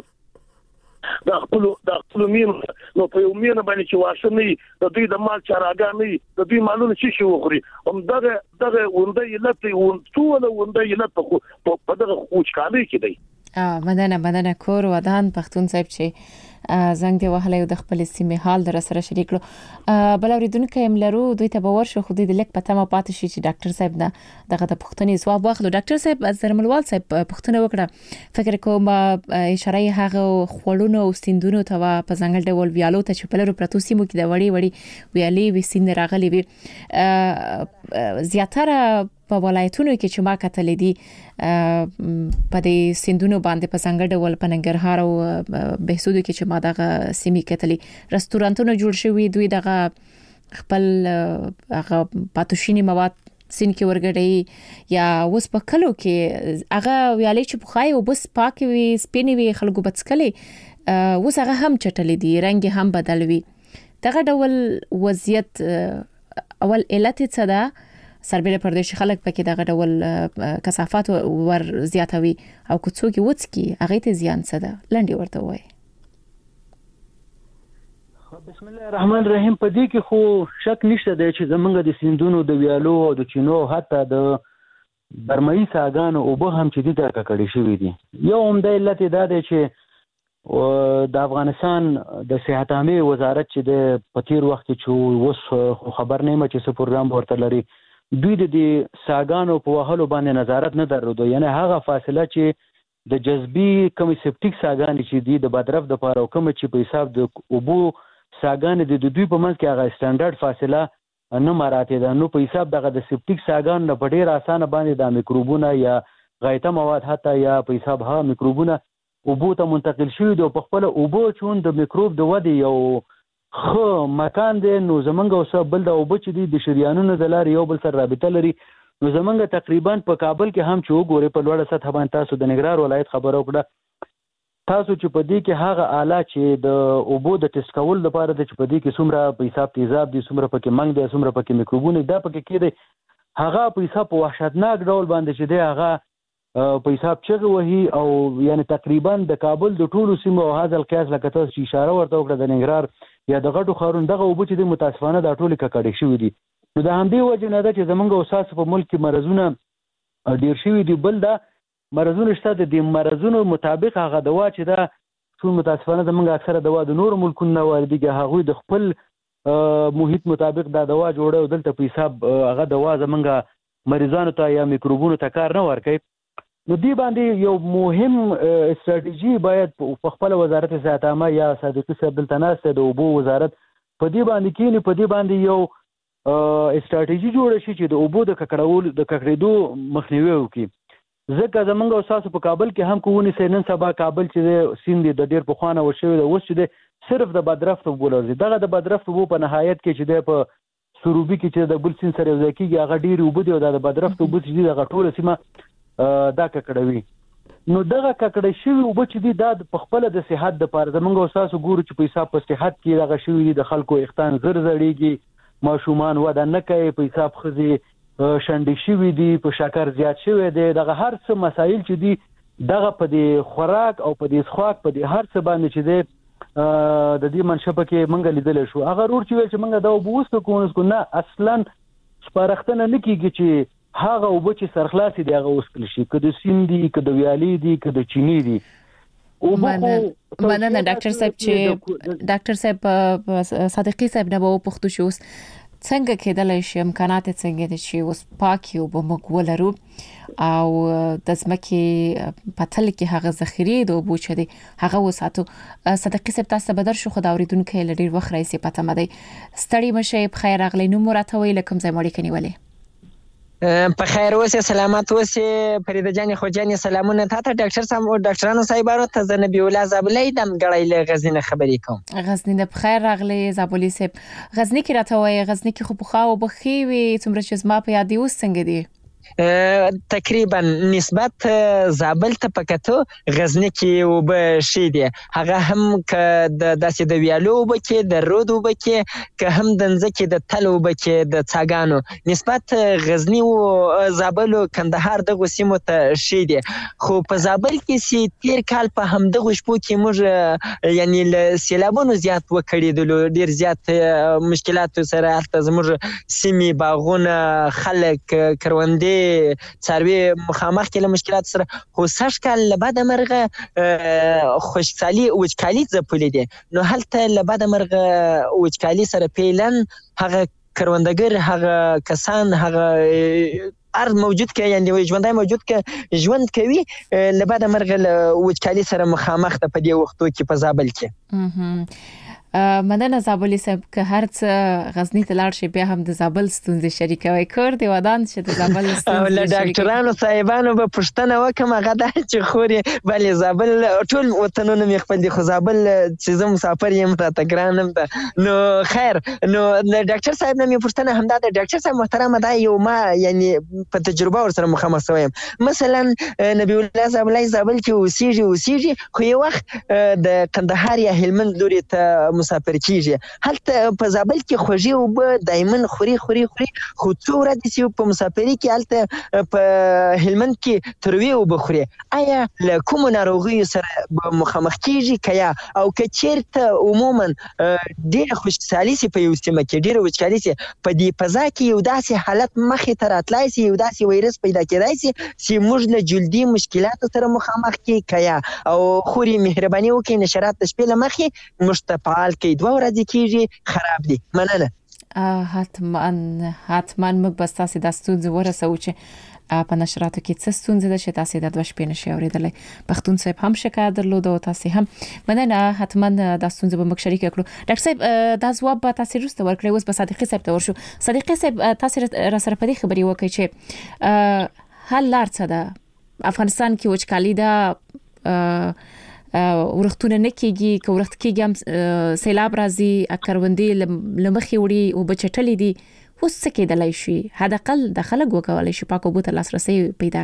دا خپل مين نو په یو مين باندې چې واشه نه د دوی د مال چراګان نه د دوی مالونه چې شو خوري هم دغه ونده یلت ټول ونده یلت په دغه خوشحالي کې دی مننه کور ودان پښتون صاحب چې زنګ دی وهله د خپل سیمه حال در سره شریک کړو بل اوریدونکو هم لرو دوی ته باور شو خو د لیک پته ما پاتې شي چې ډاکټر صاحب نه دغه د پښتني ځواب واخلو ډاکټر صاحب زرملوال صاحب پښتنه وکړه فکر کوم اشاره هغه خړونو او سیندونو ته په ځنګل ډول ویالو ته چې په لرو پروتو سیمو کې د وړي ویالي وي سیند راغلي وي زیاتره په ولایتونو کې چې ما کتلې دي په دې سیندونو باندې په څنګه ډول په ننګرهار او بهسودو کې چې ما دغه سیمې کتلې رستورانتونه جوړ شوي دوی دغه خپل هغه پاتوشینی مواد سین کې ورګړې یا وس په کلو کې هغه ویالې چې بخای او بس پاک وي سپینې وي خلکو بچکلې وس هغه هم چټلې دي رنگ هم بدل وي دغه ډول وضعیت اول علت څه ده سربېره پردیش خلک پکې دغه ډول کثافات ور زیاتوي او کوڅوګي وڅکي هغه ته زیان څه ده لنډي ورته وای بسم الله الرحمن الرحیم په دې کې خو شک نشته دی چې زمونږ د سیندونو د ویالو او د چینو حتی د برمایي څاګانو اوبه هم چې دي دا ککړې شوي دي. یو عمده علت دا دی چې د افغانستان د صحت عامه وزارت چې د په تیر وخت کې چې اوس خبر نه یم چې څه پروګرام ورته لري، دوی د دې څاګانو په وهلو باندې نظارت نه درلودو. یعنی هغه فاصله چې د جذبي کمې سپټیک څاګانې چې دي د بدرف دپاره او کومه چې په حساب د اوبو څاګانې دي د دوی په منځ کې هغه سټنډرډ فاصله نه مراعاتې ده. نو په حساب دغه د سپټیک څاګانو نه په ډېر اسانه باندې دا میکروبونه یا غایطه مواد حتی یا په حساب ها میکروبونه اوبو ته منتقل شوي دي او په خپله اوبو چون د میکروب د ودې یو ښه مکان دی. نو زمونږ اوسه بل د اوبه چې دي د شریانونو د لارې یو بل سره رابطه لري. نو زمونږ تقریبا په کابل کې هم چې وګورئ په لوړه سطح باندې تاسو د ننګرهار ولایت خبره وکړه، تاسو چې په دې کې هغه آله چې د اوبو د ټیسټ کولو لپاره د چې په دې کې څومره په حساب تیزاب دي، څومره پکې منګ دی، څومره پکې میکروبونه دا پکې کېدی، هغه په حساب په وحشتناک ډول باندې چې دی هغه په حساب چغې وهي. او یعنی تقریبا د کابل د ټولو سیمو او هذا القیاس لکه تاسو چې اشاره ورته وکړه د ننګرهار یا د غټو ښارونو دغه اوبه چې دي متاسفانه دا ټولې ککړې شوي دي. نو د همدې وجې نه ده چې زمونږ اوساسو په ملک کې مرضونه ډېر شوي دي. بل دا مرضونه شته د دې مرضونو مطابق هغه دوا چې دا ټول متاسفانه زمونږ اکثره دوا د نورو ملکونو نه واردېږي، هغوی د خپل محیط مطابق دا دوا جوړوي او دلته په حساب هغه دوا زمونږ مریضانو ته یا میکروبونو ته کار نه ورکوي. نو دې باندې یو مهم استراتیژي باید په خپل وزارت صحت عامه یا صادقي صاحب دلته ناست د اوبو وزارت په دې باندې کېني، په دې باندې یو استراتیژي جوړه شي چې د اوبو د ککړېدو مخنیوی وکړي. ځکه زمونږ اوساسو په کابل کې هم که ونیسئ نن سبا کابل چې دی سیند دی د ډېر پخوانه ورشوی دی، اوس چې دی صرف د بدرفت اوبو لري. دغه د بدرفت اوبو په نهایت کې چې دی په سروبي کې چې د بل سیند سره یو ځای کېږي هغه ډېرې اوبه دي او دا د بدرفت اوبه چې دي دغه ټوله سیمه دا ککړوي. نو دغه ککړې شوي اوبه چې دي دا په خپله د صحت دپاره زمونږ اوساسو ګورو چې په حساب په صحت کې دغه شوي دي، د خلکو اختان زر زړېږي، ماشومان وده نه کوي، په حساب ښځې شنډې شوي دي، په شکر زیات شوی دی. دغه هر څه مسایل چې دي دغه په دې خوراک او په دې څښاک په دې هر څه باندې چې دی د دې منشه پکې موږ لیدلی شو. هغه رور چې ویل چې موږ دا اوبه وڅښو ونڅکو، نه اصلا سپارښتنه نه کېږي چې هغه اوبه چې سرخلاصې دي هغه وڅښل شي، که د سیند دي، که د ویالې دي، که د چینې دي. مننه ډاکټر صاحب چې ډاکټر صاحب صادقي صاحب نه به وپوښتو چې اوس څنګه کېدلی شي امکانات څنګه دي چې اوس پاکې اوبه موږ ولرو او د ځمکې په تل کې هغه ذخیرې د اوبو چې دي هغه وساتو. صادقي صاحب تاسو بدر شو خو دا اورېدونکي له ډېر وخت راهیسې پته مده ستړي مشئ، په خیر راغلی. نوم مو راته ووایئ له کوم ځای مو اړیکه نیولې؟ په خیر اوسې، سلامت اوسې فریده جانې خو جانې. سلامونه تاته ډاکټر صاحب او ډاکټرانو صاحبانو ته. زه نبی الله زابلۍ د مګړی له غزني نه خبرې کوم. غزني نه په خیر راغلی زابلي صاحب. غزني کې راته وایي غزني کې خو پخوا اوبه ښې وي څومره چې زما په یاد دي، اوس څنګه دي؟ تقریبا نسبت زابل ته پکته غزنی کې اوبه شي دي، هغه هم که د داسې د ویالو اوبه کې، د رود اوبه کې، که هم د ځمکې د تل اوبه کې د څاګانو نسبت غزنی او زابل او کندهار دغه سیمو ته شي دي. خو په زابل کې سي تیر کال په همدغه شپو کې موږ یعنی له سیلابونو زیات وکړېدلو، ډېر زیات مشکلات سره هلته زموږ سیمې باغونه خلک کروندې څاروي مخامخ کې له مشکلات سره. خو سږ کال له بده مرغه خوشحالي وچکالي ځپلې دي. نو هلته له بده مرغه وچکالي سره پیلن هغه کروندګر، هغه کسان، هغه ارض موجود که یعنی ژوندی موجود که ژوند کوي له بده مرغه له وچکالي سره مخامخ ده په دې وختو کې په زابل کې. مننه زابلي صاحب که هر څه غزني ته لاړ شي بیا هم د زابل ستونزې شریکوي. کور دی ودان چې د زابل ستونزې او له ډاکټرانو صاحبانو به پوښتنه وکم هغه دا چې خوري بلې زابل ټول وطنونه مې خپل دي، خو زابل چې زه مسافر یم راته ګران هم ده. نو خیر، نو د ډاکټر صاحب نه مې پوښتنه همدا ده. ډاکټر صاحب محترمه دا یو ما یعنی په تجربه ورسره مخامخ شوی یم. مثلا نبی الله زابل کې اوسېږي خو یو وخت د کندهار یا هلمند لوري ته مسافر کیږي. هلته په زابل کې خوږې اوبه دایمن خوري خو څو ورځې چې په مسافرۍ کې هلته په هلمند کې تروي اوبه خوري. آیا له کومو ناروغیو سره مخامخ کیږي که یا او که چیرته عموما ډېره خوشحالي سي په یو سیمه کې ډېره وچکالي سي په دې فضا کې یو داسې حالت مخې ته راتلای سي یو داسې وایرس پیدا کېدای سي چې موږ له جلدي مشکلاتو سره مخامخ کړي که یا او خوري مهرباني وکړي نشرات د شپې له مخې موږ ته فعال کړي 2 ورځې کېږي خراب دي. مننه. حتما موږ به ستاسې دا ستونزې ورسوو چې په نشراتو کې څه ستونزې ده چې تاسې د 2 شپې نشئ اورېدلی. پښتون صاحب هم شکایت درلود او تاسې هم. مننه. حتما دا ستونزې به موږ شریکه کړو. ډاکټر صاحب دا ځواب به تاسې وروسته ورکړئ. اوس به صادقي صاحب ته ورشو. صادقي صاحب تاسې را سره په دې خبرې وکړئ چې حل لار څه ده؟ افغانستان کې وچکالي ده، ورختونه نه کېږي، که ورخت کېږي هم سیلاب راځي، کروندې له مخې وړي، اوبه چټلې دي. اوس څه کېدلی شي؟ حداقل د خلک وکولی شي پاکو اوبو ته لاسرسی پیدا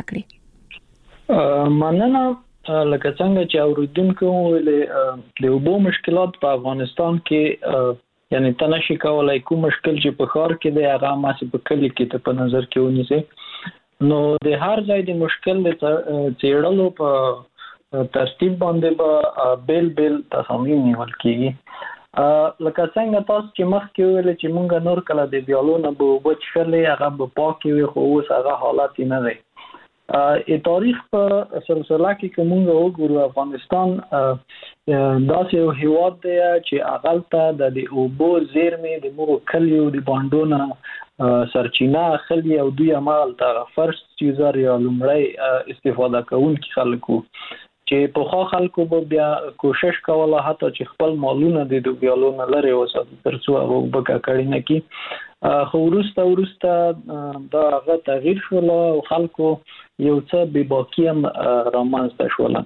کړي. مننه. لکه څنګه چې اوریدونکو ویلې د اوبو مشکلات په افغانستان کې یعنی ته نشي کولای کوم مشکل چې په ښار کې دی هغه ماسې په کلي کې ته په نظر کې ونیسي. نو د هر ځای د مشکل د څېړلو په ترتیب باندې به بیل تصامیم نیول کېږي. لکه څنګه تاسو چې مخکې ویل چې مونږ نور کله د ویالو نه به اوبه څښلې هغه به پاکې وي خو اوس هغه حالت نه دی. تاریخ په سلسله کې که مونږ وګورو افغانستان داسې یو هیواد دی چې هغلته د اوبو زیرمې د موږ کلیو د بانډونه سرچینه اخلي او دوی همالته فرست یوزر یا لومړی استفاده کوونکي خلک وو چې پخوا خلکو به بیا کوشش کوله حتی چې خپل مالونه د ویالو نه لرې وساتي تر څو هغه اوبه ککړې نه کړي. خو وروسته دا هغه تغییر شول او خلکو یو څه بېباکي هم رامنځته شوله.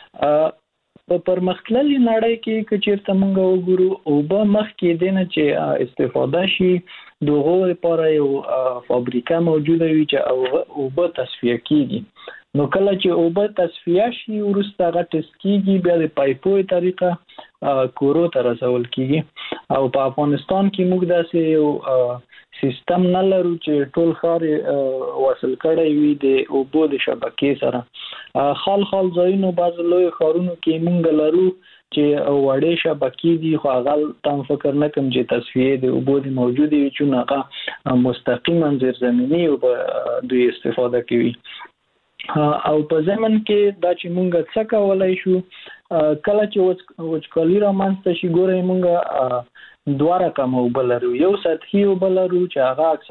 په پرمختللې نړۍ کې که چېرته موږ وګورو اوبه مخکې دی نه چې استفاده شي د هغو لپاره یو فابریکه موجوده وي چې اوبه تصفیه کېږي. نو کله چې اوبه تصفیه شي وروسته هغه ټسټ کېږي بیا د پایپو طریقه کورو ته رسول کېږي. او په افغانستان کې موږ داسې یو سیستم نه لرو چې ټول ښار وصل کړی وي د اوبو د شبکې سره. خال ځایونو بعضې لوی ښارونو کې موږ لرو چې وړې شبکې دي خو هغه تم فکر نه کوم چې تصفیه د اوبو د موجودې وي چون هغه مستقیما زیرزمیني اوبه دوی استفاده کوي. او په ضمن کې دا چې مونږ څه کولای شو کله چې وچکالي رامنځته شي ګورئ مونږ 2 رقم اوبه لرو. یو سطحي اوبه لرو چې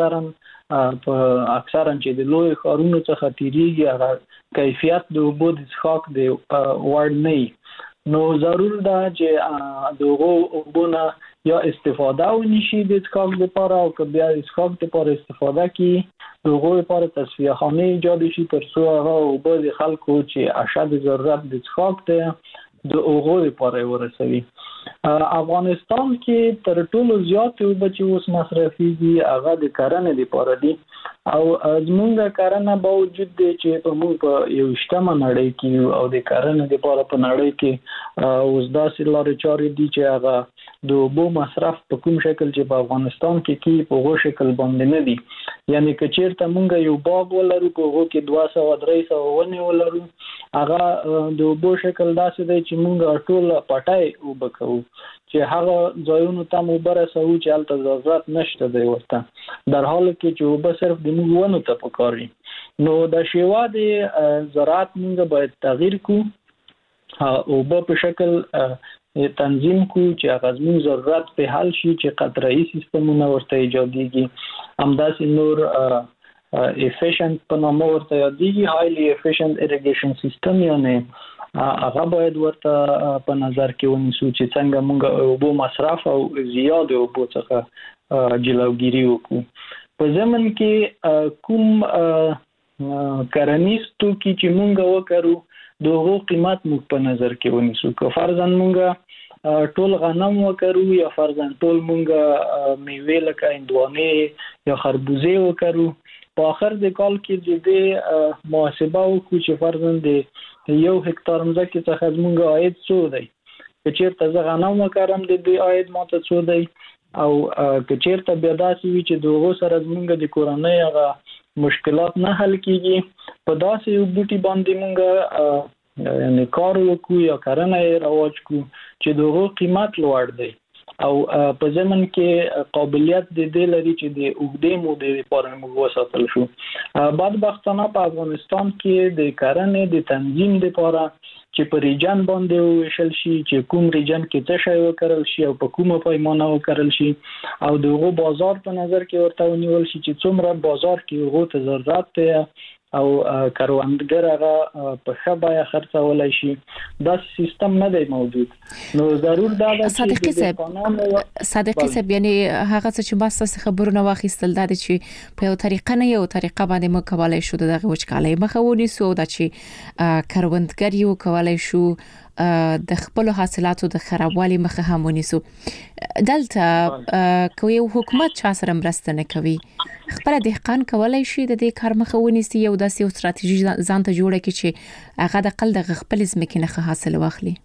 هغه اکثرا چې د لوی ښارونو څخه تیریږي هغه کیفیت د اوبو د څښاک د وړ نه وي. نو ضرور ده چې دغه اوبو نه یا استفاده ونشي د څښاک لپاره او که بیا د څښاک لپاره استفاده کړي دغه لپاره تصفیه خانه ایجاد شي تر څو هغه اوبه د خلکو چې اشد ضرورت د څښاک ته د اوبو لپاره ورسوي. افغانستان کې تر ټولو زیات اوبه چې اوس مصرفيږي هغه د کرنې لپاره دي او زمونږ کرنه باوجود دی چې په موږ په یو شتمه نړۍ کې او د کرنې لپاره په نړۍ کې اوس داسې لارې چارې دي چې هغه د اوبو مصرف په کوم شکل چې په افغانستان کې په غو شکل باندې نه دي. یعنی که چیرته مونږ یو باغ ولرو په غو کې 200-300 ونې ولرو هغه د اوبو شکل داسې دی چې مونږ ټول پټای اوبه کوو چې هغه ځایونو ته مو برسوو چې هلته ضرورت نشته دی ورته در حال کې چې اوبه صرف د موږ ونو ته پکار وي. نو د شیوا د زراعت موږ باید تغییر کړو اوبه په شکل تنظیم کو چې هغه زموږ ضرورت په حل شي چې قطره‌ای سیستمونه ورته ایجادېږي همداسې نور efficient په نامه ورته یادېږي highly efficient irrigation system یعنی هغه باید ورته په نظر کې ونیسو چې څنګه موږ اوبو مصرف او زیات اوبو څخه جلوګیری وکړو. په ضمن کې کوم کرنیز توکي چې موږ وکړو دغه قیمت موږ په نظر کې ونیسو. که فرضاً موږ ټول غنم وکړو یا فرضاً ټول موږ میوې لکه هندوانې یا خربوزې وکړو په آخر د کال کې د محاسبه وکړو چې فرضاً د 1 هکتار ځمکې څخه موږ عاید څو دی چې چیرته زه غنم وکړم د دې عاید ماته څو دی او که چیرته بیا داسې وي چې دغه سره زمونږ د کورنۍ هغه مشکلات نه حل کیږي په داسې یو بوټي باندې مونږ یعنی کار وکړو یا کرنه رواج کو چې دغه قیمت لوړ دی او په زمن کې قابلیت د دې لري چې د اوږدې مودې لپاره موږ وساتل شو. بدبختانه په افغانستان کې د کرنې د تنظیم لپاره چې په ریجن باندې وشل شي چې کوم ریجن کې څه شی وکړل شي او په کومه پیمانه وکړل شي او دغه بازار په نظر کې ورته ونیول شي چې څومره بازار کې هغه ته ضرورت دی او کاروانګر هغه په خبره خرڅولای شي دا سیستم نه دی موجود. نو ضرور دا صادقي صاحب یعنی هغه چې ما ستاسو خبرونه واخیستل دا چې په یو طریقه نه یو طریقه باندې مو کولای شو دغه وچکالۍ مخاوني سو دا چې کاروانګر یو کولای شو د خپل حاصلاتو د خرابوالي مخه هم ونیسو. دلته کوي حکومت چا سره مرسته نه کوي خپل دهقان کولای شي د دې کار مخه ونیسي یو داسې یو ستراتیژي ځان ته جوړه کړي چې هغه د قل د خپل ځمکې حاصل واخلي.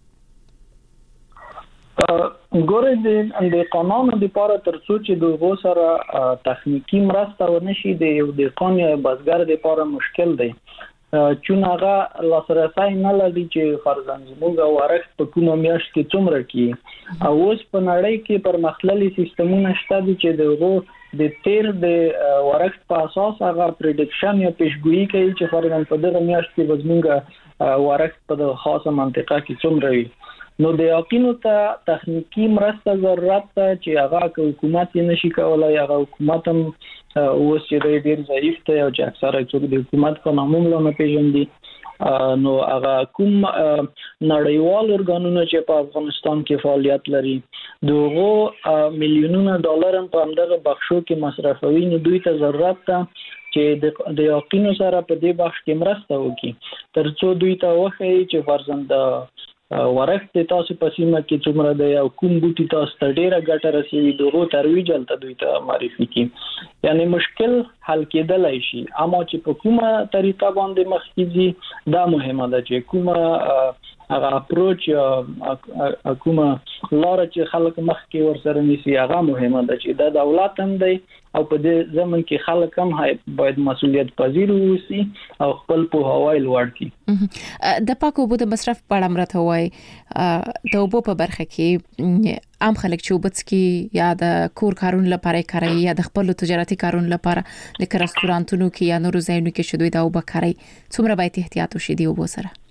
ګورې د قانون لپاره ترڅو چې دغه سره تخنیکی مرسته ونشي د یو دهقان یا بزګر لپاره مشکل دی چون هغه لاسرسي نه لري چې فرضاً زموږ ورښت په کومه میاشت کې څومره کی او اوس په نړۍ کې پرمختللي سیستمونه شته چې دغه د تیر د ورښت په اساس هغه پریډکشن یا پیشګویي کوي چې فرضاً په دغه میاشت کې زموږ ورښت په خاصه منطقه کې څومره وي. نو د یقینو ته تخنیکی مرسته ضرورت ته چې هغه حکومت یې نشي کولای هغه حکومت هم اوس چې ډېر ضعیف دی او چې اکثره څوک د حکومت په نامه نه پیژندي نو هغه کوم نړیوال ارګانونه چې په افغانستان کې فعالیت لري دغه میلیونونه ډالر په همدغه بخشو کې مصرفوي نو دوی ته ضرورت ده چې د یقینو سره په دې بخش کې مرسته وکړي ترڅو دوی ته وښیي چې فرزند ورښت تاسو په سیمه کې څومره دی او کوم بوټي تاسو ته ډیره ګټه رسوي دغه ترویج هلته دوی ته معرفي کړي یعنی مشکل حل کېدلای شي اما چې په کومه طریقه باندې مخ کیږي دا مهمه ده چې کومه هغه اپروچ کومه لار چې خلک مخ کې ورسره نیسي هغه مهمه ده چې د دولت هم دی او په دې زمن کې خلک هم باید مسؤلیت پذیر وي او خپل پوهاوی لوړ کړي. د پاکو اوبو د مصرف په اړه مرته وای د اوبو په برخه کې عام خلک چې وبڅ یا د کور کارون لپاره کوي یا د خپل تجارتي کارون لپاره لکه رستورانتونو کې یا نورو ځایونو کې شوي دا اوبه کوي څومره باید احتیاط وشي دی اوبو سره.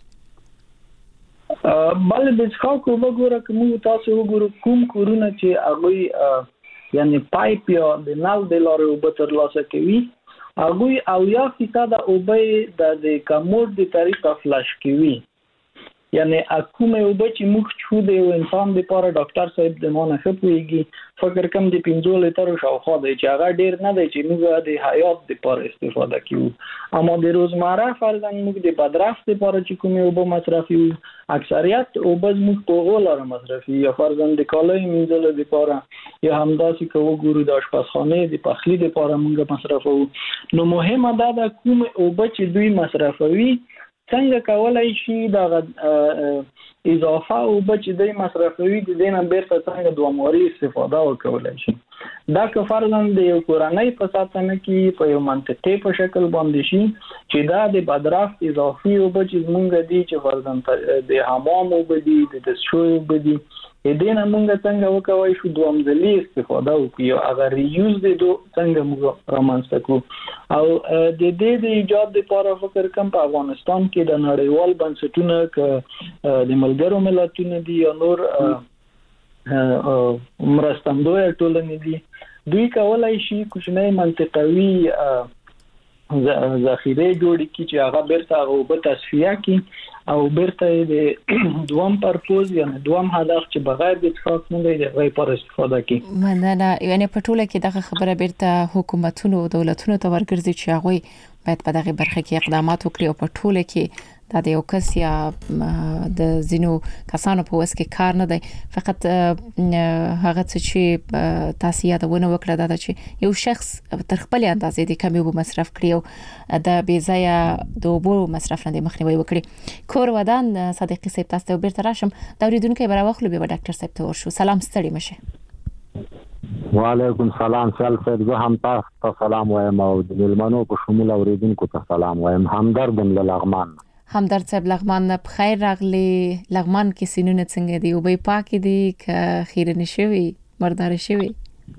بل د څاکو وګوره کوم تاسو وګورئ کوم کورونه چې هغه یعنی پایپ یا د نل د لارې اوبه ترلاسه کوي هغه او یا فیصد اوبه د کموډ د طریقه فلاش کوي یعنی کومه اوبه چې موږ چو د انسان لپاره ډاکټر صاحب د مونږ نه خپويږي فکر کم د 15 لیټر شاوخوا دی چې هغه ډیر نه دی چې موږ د حیات لپاره استفاده کوو اما د روزمره فرضاً موږ د بدرفت لپاره چې کومه اوبه مصرفي اکثریت اوبه موږ په غوړه مصرفي یا فرضاً د کالای منځل لپاره یا همداسې کوو ګورو د آشپزخانه د پخلی لپاره موږ مصرفو نو مهمه ده کومه اوبه چې دوی مصرفوي څنګه کولای شي دا اضافه او چې د مصرفوي د دینه بیرته څنګه دواموري استفاده وکولای شي دا که فرضاً د یو کورنۍ په ساتنه کې په یو منطقې په شکل باندې شي چې دا د بدرفت اضافي او چې مونږ دي چې فرضاً د حمام او بدی د دستشوي بدی دینه مونږ څنګه وکوي شو دوامځلي استفاده وکړو او هغه ریوز د څنګه موږ رامنځته کو او د دې د ایجاد لپاره فکر کوم په افغانستان کې د نړیوال بنسټونو ک د ملګرو ملتونو دي یا نور مرستندوی ټولنې دي دوی کولای شي کوچنۍ منطقوي ذخیره جوړ کی چې هغه بیرته او به تصفیه کی او بیرته د دوام پرپوز یا دوام هدف چې بغیر د اتفاق نه دی د غي پر استفاده کی مننه یعنی په ټوله کې دغه خبره بیرته حکومتونو او دولتونو ته ورګرځي چې هغه باید په دغه برخه کې اقدامات وکړي او په ټوله کې دا د یو کس یا د زینو کسانو په وس کې کار نه دی. فقط هغه چې تاسو یادونه وکړه دا چې یو شخص تر خپل اندازې د کمی اوبو مصرف کړي او د بې ځایه د اوبو مصرف نه مخنیوي وکړي. کور ودان صدیقي صاحب تاسو ته بیرته راشم. دا اوریدونکو به راوخلو به ډاکټر صاحب ته ورشو. سلام ستړي مشه. وعلیکم سلام. زه هم تاسو ته سلام وایم او د ملمنو په شمول اوریدونکو ته سلام وایم. همدرد له لغمان. همدرد صاحب لغمان په خیر راغلی. لغمان کې سینونه څنګه دي او به پاک دي که خیرنه شوی مردار شوی؟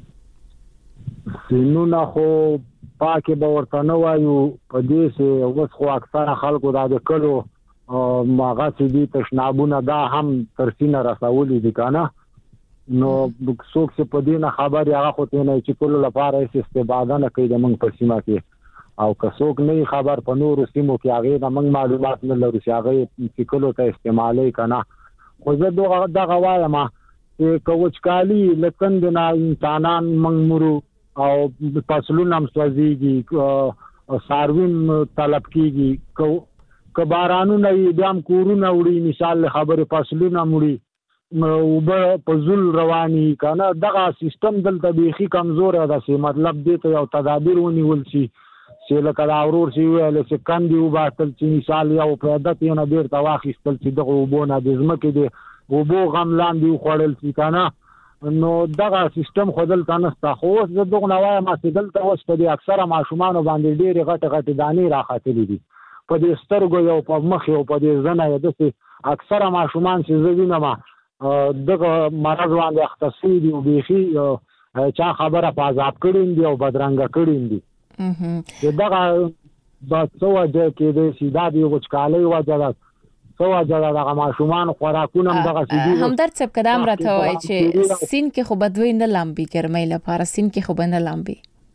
سینونه خو پاک به ورته نه وایو په دې چې اوس خو اکثره خلکو دا د کلو ماغه چې دي تشنابونه دا هم تر سینه رسولي دي کنه. نو څوک چې په دې نه خبر هغه خو ته نه چې کولو لپاره استفاده نه کوي د موږ په سیمه کې او که څوک نه خبر په نورو سیمو کې هغه د موږ معلومات نه لري چې هغه چې کولو ته استعمالي کنه. خو زه دغه وایم چې کوچکالي لکند نه انسانان موږ مرو او فصلونه هم سوځيږي ساروین طلب کیږي که بارانونه بیا کورونه وړي مثال خبره فصلونه مړي او په ذل رواني کنه. دغه سیستم دلته بيخي کمزور ده چې مطلب دې ته یو تدابیر ونیول شي چې لکه دا ورور شي ویل چې کندي وباتل چې مثال یو پردت یې نه ډیر تواخیستل چې دغه وبونه د زمکه دی وبو غملان دی خوړل شي کنه. نو دغه سیستم خودل تنسته خو زه دغه نوای ما سیدل ته اوس په اکثره ماشومان باندې ډیر غټ دانی راخاتلې دي په دې سترګو یو په مخ یو په دې زنه یې د اکثره ماشومان چې زوینه ما دغه مرض باندې اختصاصي دی او بيخي چا خبره په عذاب کړین دی او بدرنګ کړین دي. دغه د څوجه کې د سیدا دی وچکالي وجه ده څوجه دغه ماشومان خوراکونه دغه سیدي. همدرد صاحب کدام راته وای چې سین کې خو بدوي نه لامبي ګرمۍ لپاره سین کې خو بنه لامبي.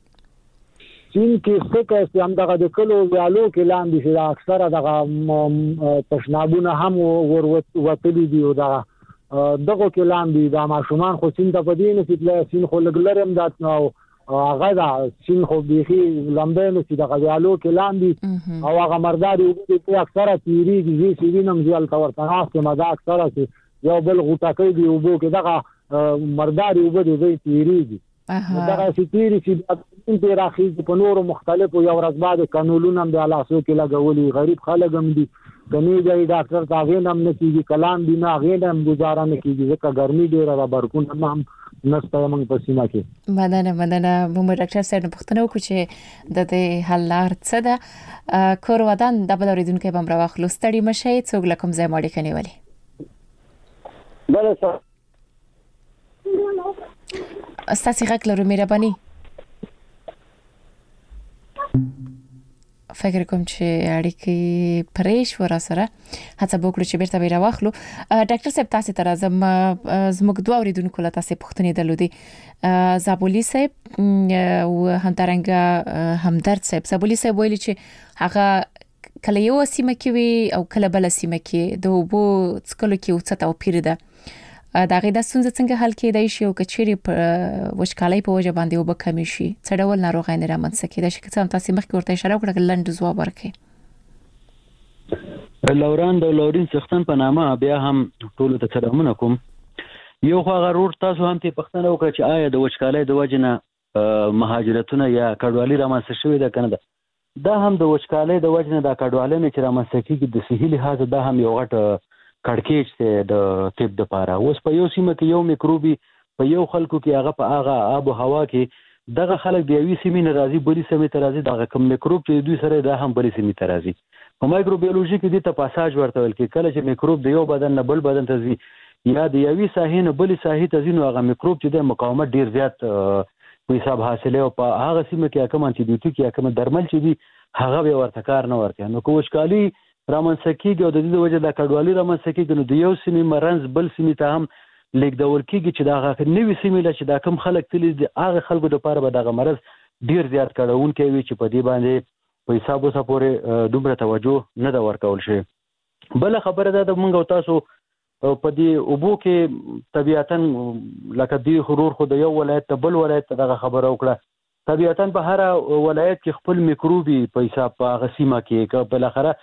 سین کې څه کې هم دغه د کلو ویالو کې لامبي چې اکثره دغه تشنابونه هم وتلی دي او دغه کې لامبي دا ماشومان خو سین ته پدې نه چې سین خو لګلرم دا هغه دا سین خو بيخي لمبه نه چې د غوالو کې لاندې او هغه مرداري په اکثره تیریږي چې وینم ځل تور تناس کې مدا اکثره چې یو بل غوټه دی او بو کې دغه مرداري وبد دی تیریږي. دغه چې تیری چې د راخي په نورو مختلفو یو ورځ بعد قانونونه د لاسو کې لګولي غریب خلک هم دي کني ځای ډاکټر تاغې نم نه کیږي کلام دی نه غې نم گزاره نه کیږي ځکه ګرمي ډیره را برکون هم نسته موږ په سیمه کې. مننه موږ ډاکټر صاحب پوښتنه وکړو چې د دې حل لار څه ده. کور ودان د بل اوریدونکو به امر واخلو. ستړي مشي څوک لکم ځای ماړي کني ولي بله سر استاسي غږ لرو مهرباني. فکر کوم چې اړیکې پرېش ور سره هڅه وکړو چې بیرته بیره واخلو. ډاکټر صاحب تاسو ته راځم. زموږ دوه اوریدونکو له تاسو پوښتنې درلودي. زابولي صاحب او همدارنګه همدرد صاحب. زابولي صاحب ویلي چې هغه کله یو سیمه کې وي او کله بل سیمه کې د وبو څکلو کې اوڅ توپیر ده. دا غي د ستونزې څنګه حل کېدای شي او کچېری په وشکالۍ په وجه باندې وب کمی شي څه ډول ناروغي نه رامنځته کېدای شي چې تاسو مخکې ورته اشاره وکړه لنډ ځواب ورکړئ. لوران د لورین سختن په نامه بیا هم ټول ته سلامونه کوم. یو خو غرور تاسو هم ته پښتنه وکړه چې آیا د وشکالۍ د وجه نه مهاجرتونه یا کډوالي رامنځته شوې ده کنه. دا هم د وشکالۍ د وجه نه د کډوالۍ نه چې رامنځته کېږي د صحي لحاظ دا هم یو غټ کړکېچ ته د طب د پاره. اوس په یو سیمه کې یو میکروبي په یو خلکو کې هغه په هغه آب او هوا کې دغه خلک د یوې سیمې ناراضي بلی سیمې ته راځي. دغه کوم میکروب چې دوی سره دا هم بلی سیمې ته راځي. په مایکروبیولوژي کې د پاساج ورته ویل کې کله چې میکروب د یو بدن نه بل بدن ته ځي یا د یوې ساحې نه بل ساحې ته ځي نو هغه میکروب چې د مقاومت ډیر زیات په حساب حاصله او په هغه سیمه کې کوم انټي بیوټیک یا کوم درمل چې دي هغه به ورته کار نه ورکوي. نو کوچکالي رامنځته کېږي او د دې وجه د کډوالي رامنځته کېږي نو د یو سیمې مرز بل سیمې ته هم لیکدول کېږي چې دا هغه نوې سیمې چې دا کم خلک تللی دي هغه خلکو لپاره به دغه مرز ډیر زیات کړهونکی وي چې په دې باندې په حساب اوسه پورې دومره توجه نه دا ورکول شي. بل خبره ده موږ او تاسو په دې اوبو کې طبيعتاً لکه دې خرور خو د یو ولایت ته بل ولایت ته دغه خبره وکړه. طبيعتاً په هر ولایت کې خپل میکروبي په حساب په غسیمه کې بل اخره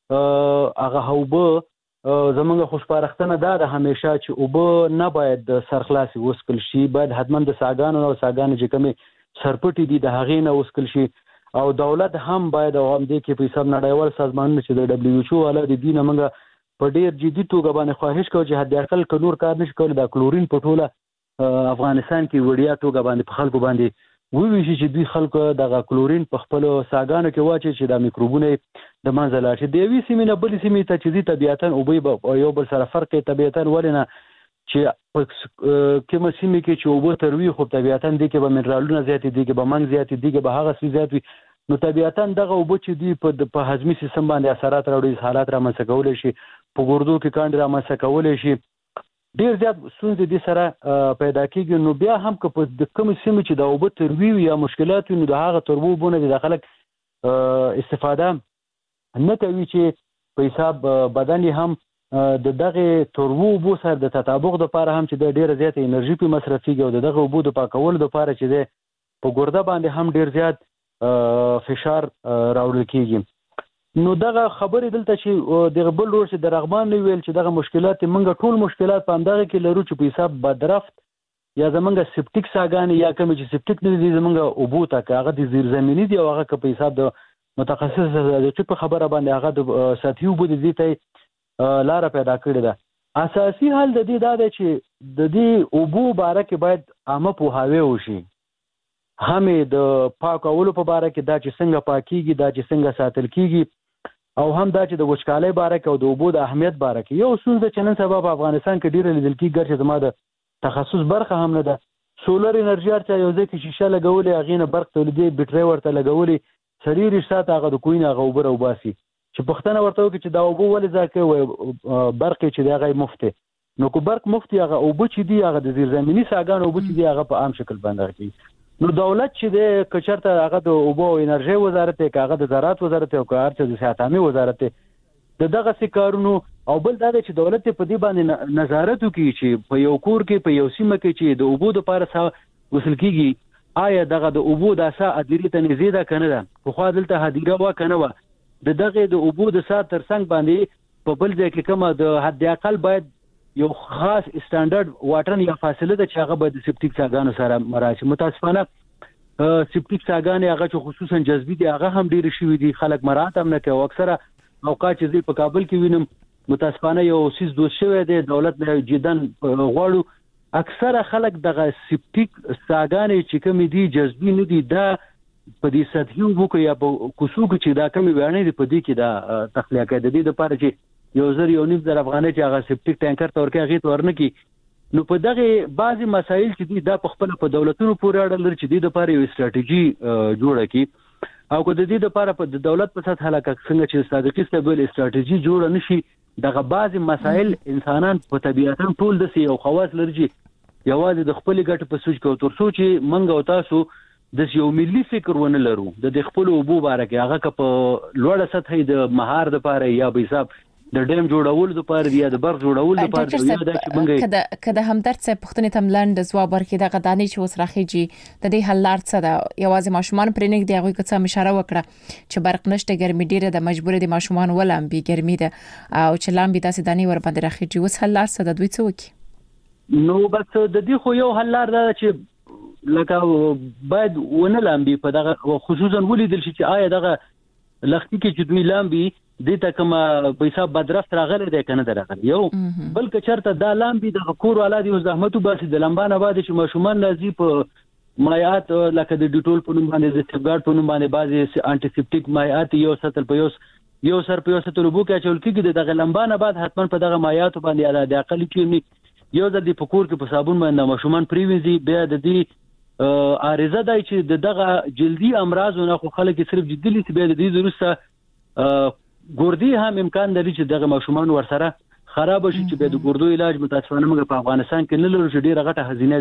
هغه هوبه زمونږ خوشپارښتنه دا ده همیشه چې اوبه نه باید د سرخلاصي وسکل شي، باید حتما د څاګانو او څاګانې چې کومې سرپټې دي د هغې نه وسکل شي. او دولت هم باید او همدې کې په حساب نړیوال سازمانونه چې د WHO والا د دې نه موږ په ډېر جدي توګه باندې خواهش کوو چې حد اقل که نور کار نشي کولی دا کلورین په ټوله افغانستان کې وړیا توګه باندې په خلکو باندې وویشي چې دوی خلکو دغه کلورین په خپلو څاګانو کې واچوي چې دا میکروبونه د منځه لاړ شي. د یوې سیمې نه بلې سیمې ته چې ځي طبیعتا اوبه به یو بل سره فرق کوي طبیعتا، ولې نه چې په کومه سیمې کې چې اوبه تر وي خو طبیعتا دې کې به منرالونه زیات دي، دې کې به منګ زیات دي، دې کې به هغه څه زیات وي، نو طبیعتا دغه اوبه چې دوی په هضمي سیستم باندې اثرات راوړي، حالات رامنځته کولی شي، په ګردو کې کانډې رامنځته کولی شي، ډېر زیات ستونزې دې سره پیدا کېږي. نو بیا هم که په د کومې سیمې چې د اوبه تروي وي یا مشکلات وي، نو د هغه تروو اوبو نه د خلک استفاده نه کوي چې په حساب بدن یې هم د دغه تروو اوبو سره د تطابق دپاره هم چې د ډېره زیاته انرژي پرې مصرفېږي او د دغه اوبو د پاکولو دپاره چې دی په ګرده باندې هم ډېر زیات فشار راوړل کېږي. نو دغه خبرې دلته چې دغه بل ورور چې د رغمان نه ویل چې دغه مشکلات موږ ټول مشکلات په همدغه کې لرو چې په حساب بدرفت یا زمونږ سپټیک څاګانې یا کومې چې سپټیک نه دي زمونږ اوبو ته که هغه د زیرزمیني دي او هغه که په حساب د متخصص د په خبره باندې هغه د سطحي اوبو د دې ته لاره پیدا کړې ده. اساسي حل د دې دا دی چې د دې اوبو باره کې باید عامه پوهاوی وشي، هم د پاکولو په باره کې دا چې څنګه پاکیږي، دا چې څنګه ساتل کیږي، او هم دا چې د وچکالۍ باره کې او د اوبو د اهمیت باره کې. یو ستونزه چې نن سبا په افغانستان کې ډېره لیدل کېږي، ګرچې زما د تخصص برخه هم نه ده، سولر انرژي هر چا یو ځای کې شیشه لګولې، هغې نه برق تولیدوي، بیټرۍ ورته لګولې، سړي رشته ته هغه د کوی نه هغه اوبه راوباسي. چې پوښتنه ورته وکړي چې دا اوبه ولې ځای کوي، برق یې چې دی هغه یې مفت دی. نو که برق مفت یې هغه اوبه چې دي هغه د زیرزمیني څاګانو اوبه چې دي هغه په عام شکل باندې کوي. نو دولت چې دی که چېرته هغه د اوبو او انرژۍ وزارت دی، که هغه د زراعت وزارت دی، او که هر څه د صحت عامې وزارت دی، د دغسې کارونو او بل دا دی چې دولت په دې باندې نظارت وکړي چې په یو کور کې په یو سیمه کې چې د اوبو دپاره څه وصل کېږي، آیا دغه د اوبو دا سا هدیرې ته نږدې ده که نه ده. پخوا دلته هدیره وه که نه وه، د دغې د اوبو د سا تر څنګ باندې په بل ځای کې کومه د حد اقل باید یو خاص سټانډرډ واټرن یا فاصله ده چې هغه باید د سپټیک څاګانو سره مراعات شي. متاسفانه سپټیک څاګانې هغه چې خصوصا جذبي دي هغه هم ډېرې شوي دي، خلک مراعات هم نه کوي. او اکثره اوقات چې زه په کابل کې وینم متاسفانه یو څیز دود شوی دی، دولت نه جداً غواړو اکثره خلک دغه سپټیک څاګانې چې کومې دي جذبي نه دي، دا په دې سطحي اوبو کې یا په کوڅو کې چې دا کومې ویاړنې دي په دې کې دا تخلیه کوي. د دې دپاره چې 1,000-1,500 افغانۍ چې هغه سپټیک ټانکر ته ورکوي هغې ته ورنکړي. نو په دغه بعضې مسایل چې دي دا په خپله په دولتونو پورې اړه لري چې دې دپاره یو استراتیژي جوړه کړي، او که د دې دپاره په د دولت په سطح لکه څنګه چې صادقي صاحب استراتیژي جوړه نه شي، دغه بعضې مسایل انسانان په طبیعتا ټول داسې یو خواص لري چې یوازې د خپلې ګټې په سوچ کوي، تر څو چې موږ او تاسو داسې یو ملي فکر ونه لرو د خپلو اوبو باره کې، هغه که په لوړه سطح د مهار دپاره یا په حساب د ډیم جوړولو لپاره یا د برق جوړولو لپاره یا دا چې موږ کله همدرد څه پښتنې تم لاند زواب ورکړي دغه دانې چې اوس راخېږي د دې حل لار څه ده؟ یوازې ماشومان پرې نه ږدي، هغوی که څه اشاره وکړه چې برق نشته، ګرمي ډېره ده، مجبور دي ماشومان ولامبي، ګرمي ده او چې لامبي داسې دانې ور باندې راخېږي، اوس حل لار څه ده؟ دوی څه وکړي؟ نو بس د دې خو یو حل لار ده چې لکه باید ونه لامبي په دغه، خصوصا ولیدل شي چې آیا دغه لختي کې چې دوی لامبي دې ته کومه په حساب بدرفت راغلی دی که نه دی راغلی. یو بل که چېرته دا لامبي دغه کور والا دی اوس زحمت وباسي، د لمبا نه بعد چې ماشومان راځي په مایعات لکه د ډیټول په نوم باندې، د سیفګارډ په نوم باندې بعضې انټي سپټیک مایعات یو سطل په یو سر په یو سطل اوبو کې اچول کېږي، د دغه لمبا نه بعد حتما په دغه مایعاتو باندې د اقل کې یو ځل دی په کور کې په صابون باندې ماشومان پرېوینځي. بیا د دې عارضه دی چې د دغه جلدي امراضو نه خو خلک یې صرف جدي لیسي، بیا د دې وروسته ګردي هم امکان لري چې دغه ماشومان ورسره خراب شي چې به د ګردو علاج متاسفانه موږ په افغانستان کې نه لرو چې ډیره غټه خزینه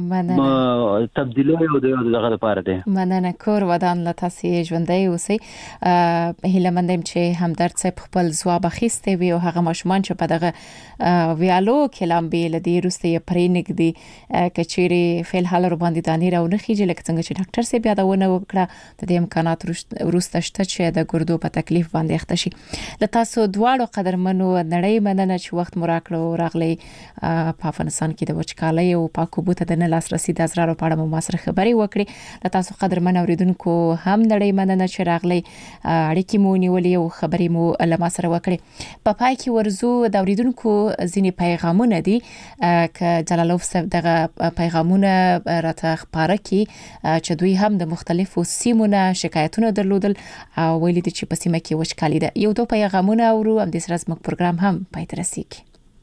ده تبدیلی او دغه لپاره ده. مننه. کور ودان له تاسو ژوندۍ اوسئ. هیله مندم چې همدرد صاحب خپل ځواب اخیستی وي او هغه ماشومان چې په دغه ویالو کې لامبې لدی روسته پرې نګدي کچيري فعل حال ور باندې دانی راونه خيږي لکه څنګه چې ډاکټر صاحب یادونه وکړه د دې امکانات روسته شته چې د ګردو په تکلیف باندې اخته شي. د تاسو دواړو قدرمنو نړۍ مننه چې وخت مو راکړو راغلی په افغانستان کې د وچکالۍ او پاکوبو ته د لاسرسي د ازرارو په اړه مو ما سره خبرې وکړې. د تاسو قدرمن اوریدونکو هم نړۍ مننه چې راغلی اړیکې مو نیولې او خبرې مو له ما سره وکړې. په پای کې ورزو د اوریدونکو ځینې پیغامونه دي ک جلالوف صاحب دغه پیغامونه راته خبره کی چې دوی هم د مختلفو سیمونو شکایتونه درلودل او ویلي دي چې په سیمه کې وچکالي ده. یو دوه پیغامونه اورو هم د سره زموږ پروګرام هم پای ته رسیږي.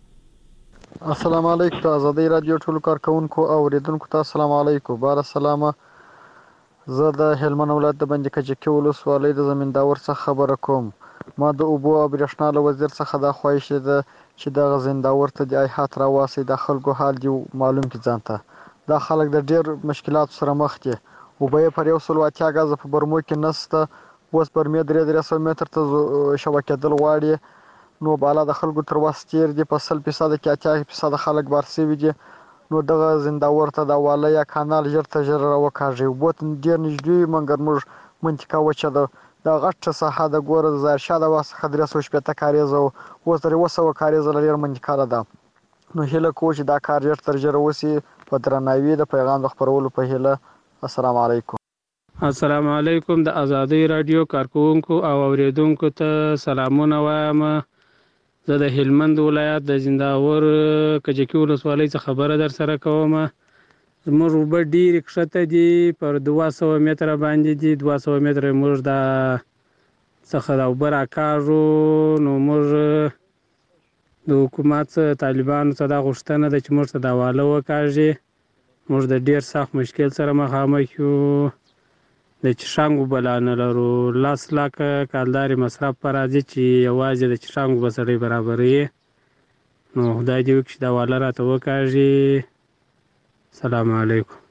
السلام علیکم آزادی رادیو ټول کارکونکو او اوریدونکو ته السلام علیکم. بار سلامه. زه د هلمند ولایت د بندي کچکي ولسوالۍ د زمینداور څخه خبره کوم. ما د اوبو او برېښنا له وزیر څخه د خواهش ده چې د زمینداور ته د ایحات راواسي د خلکو حال دی معلوم کی ځانته. دا خلک د ډیر مشکلات سره مخ دي. وبې پر 180 غاز په برمو کې نسته. اوس پر 300 متر ته شبکې دل غواړي. نو بالا د خلکو تر واسطیر دي په 100% کې 80% خلک بارسي دي. نو دغه زنداور ته د واله یا کانال ژر راوکاږي. بوت ډیر نږدې منګر موږ منطقه وچه ده. دا غټه ساحه د ګور زار شاده واسه 360 کاریزه اوس درې وسو کاریزه لري منطقه ده. نو هله کوچ دا کار ژر وسی په درناوي د پیغام د خبرولو په هله. السلام علیکم. السلام علیکم. د آزادی رادیو کارکونکو او اوریدونکو ته سلامونه وایم. زه د هلمند ولایت د زنداور کجکی ولسوالۍ څخه خبره در سره کوم. زموږ اوبه ډېرې کښته دي پر 200 متره باندې دي. 200 متره موږ د څخه د اوبه راکاږو. نو موږ د حکومت طالبانو ته دا غوښتنه ده چې موږ ته د واله وکاږي. موږ د ډېر سخت مشکل سره مخامخ یو. د چشانګ اوبه لا نه لرو. 10 لکه کالدارې مصرف په راځي چې یوازې د چشانګ اوبه سړی برابروي. نو خدای دې وکړي چې دا واله راته وکاږي. السلام علیکم.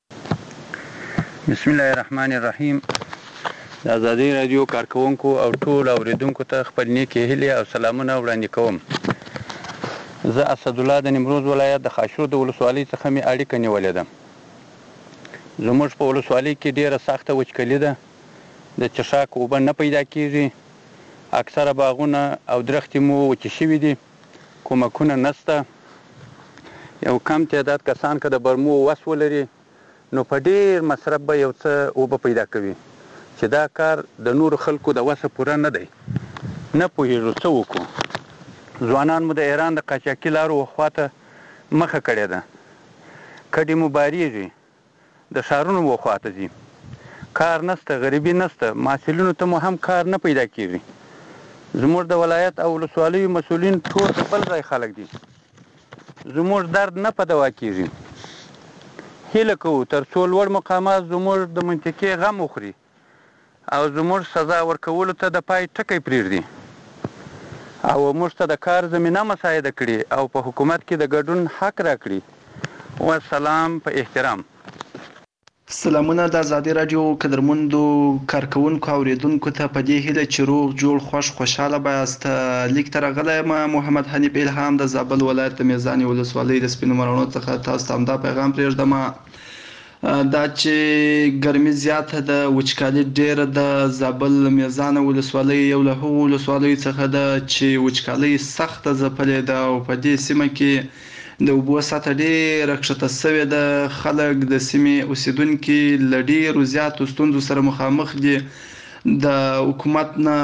بسم الله الرحمن الرحیم. د آزادی رادیو کارکونکو او ټول اوریدونکو ته خپل نیکې هیلې او سلامونه وړاندې کوم. زه اسد الله د نیمروز ولایت د خاشرود ولسوالۍ څخه می اړیکه نیولې ده. زموږ په ولسوالۍ کې ډیره سخته وچکالي ده. د چشاک اوبه نه پیدا کیږي. اکثره باغونه او درختې مو وچې شوي دي. کومکونه نسته. یو کم تعداد کسان که د برمو وس ولري نو په ډیر مصرف به یو څه اوبه پیدا کوي چې دا کار د نور خلکو د وسه پوره نه دی. نه پوهیږو څه وکړو. ځوانان مو د ایران د قاچاقي لارو خواته مخه کړې ده. کډې مو باریږي. د ښارونو وخواته ځي. کار نسته. غریبي نسته. محصلینو ته مو هم کار نه پیدا کیږي. زموږ د ولایت او ولسوالیو مسؤلین ټول د بل ځای خلک دي. زموږ درد نه په دوا کیږي. هیله کوو تر څو لوړ مقامات زموږ د منطقې غم وخوري او زموږ سزا ورکولو ته د پای ټکی پرېږدي او موږ ته د کار زمینه مساعده کړي او په حکومت کې د ګډون حق راکړي. والسلام په احترام. سلامونه د آزادی رادیو قدرمندو کارکونکو اوریدونکو ته په دې هیله چې روغ جوړ خوشاله بایاست. لیک تر غلی محمد حنیف الهام د زابل ولایت د میزان ولسوالۍ د سپینو مرانو څخه تاسو ته دا پیغام پرېږدم. دا چې ګرمي زیاته ده. وچکالي ډیره ده. زابل میزان ولسوالۍ یو له هغو ولسوالیو څخه ده چې وچکالي سخته ځپلې ده او په دې سیمه کې د اوبو سطحه ډېره کښته سوې ده. خلک د سیمې اوسیدونکي له ډېرو زیاتو ستونزو سره مخامخ دي. د حکومت نه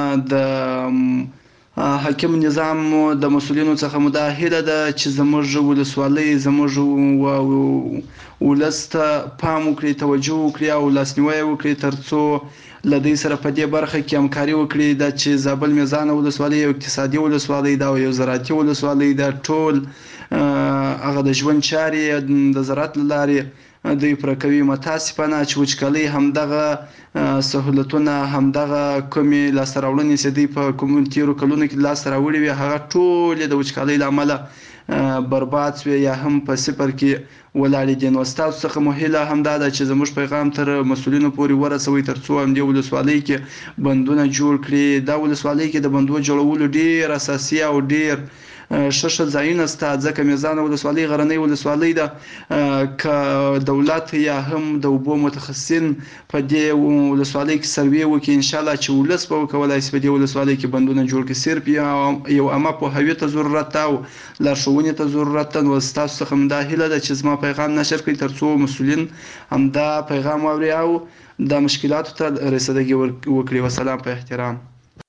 د حاکم نظام د مسؤلینو څخه مو دا هیله ده چې زموږ ولسوالۍ زموږ ولس ته پام وکړي، توجه وکړي او لاسنیوی وکړي تر څو له دوی سره په دې برخه کې همکاري وکړي. دا چې زابل میزان ولسوالۍ یو اقتصادي ولسوالۍ ده او یو زراعتي ولسوالۍ ده. ټول هغه د ژوند چارې د زراعت له لارې دوی پر کوي. متاسفانه چې وچکالي همدغه سہولتونه همدغه کومې لاسته راوړنې چې دوی په کوم تیرو کلونو کې لاسته راوړي وي هغه ټول د وچکالۍ له امله برباد شوي یا هم په صفر کې ولاړې دي. نو ستاسو څخه مو هیله همدا ده چې زموږ پیغام تر مسؤلینو پورې ورسوئ تر څو همدې ولسوالۍ کې بندونه جوړ کړي. دا ولسوالۍ کې د بندونو جوړولو ډېر اساسي او ډېر ښه ځایونه شته ځکه میزانه ولسوالۍ غرنۍ ولسوالۍ ده. که دولت یا هم د اوبو متخصصین په دې ولسوالۍ کې سروې وکړي انشاءالله چې ولس به وکولای شي په دې ولسوالۍ کې بندونه جوړ کړي. صرف یو عامه پوهاوي ته ضرورت او لارښوونې ته ضرورت ده. نو ستاسو څخه همدا هیله ده چې زما پیغام نشر کړئ تر څو مسؤلین همدا پیغام واوري او د مشکلاتو ته رسیدګي وکړي. وسلام په احترام.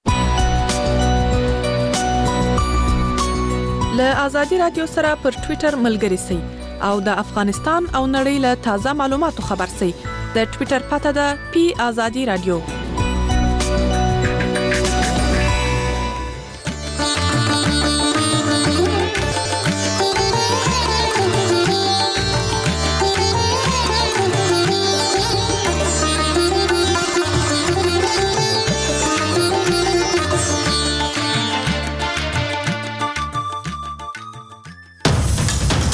له آزادي رادیو سره پر ټوئیټر ملګري سئ او د افغانستان او نړۍ له تازه معلوماتو خبر سئ. د ټوئیټر پته ده پی آزادي رادیو.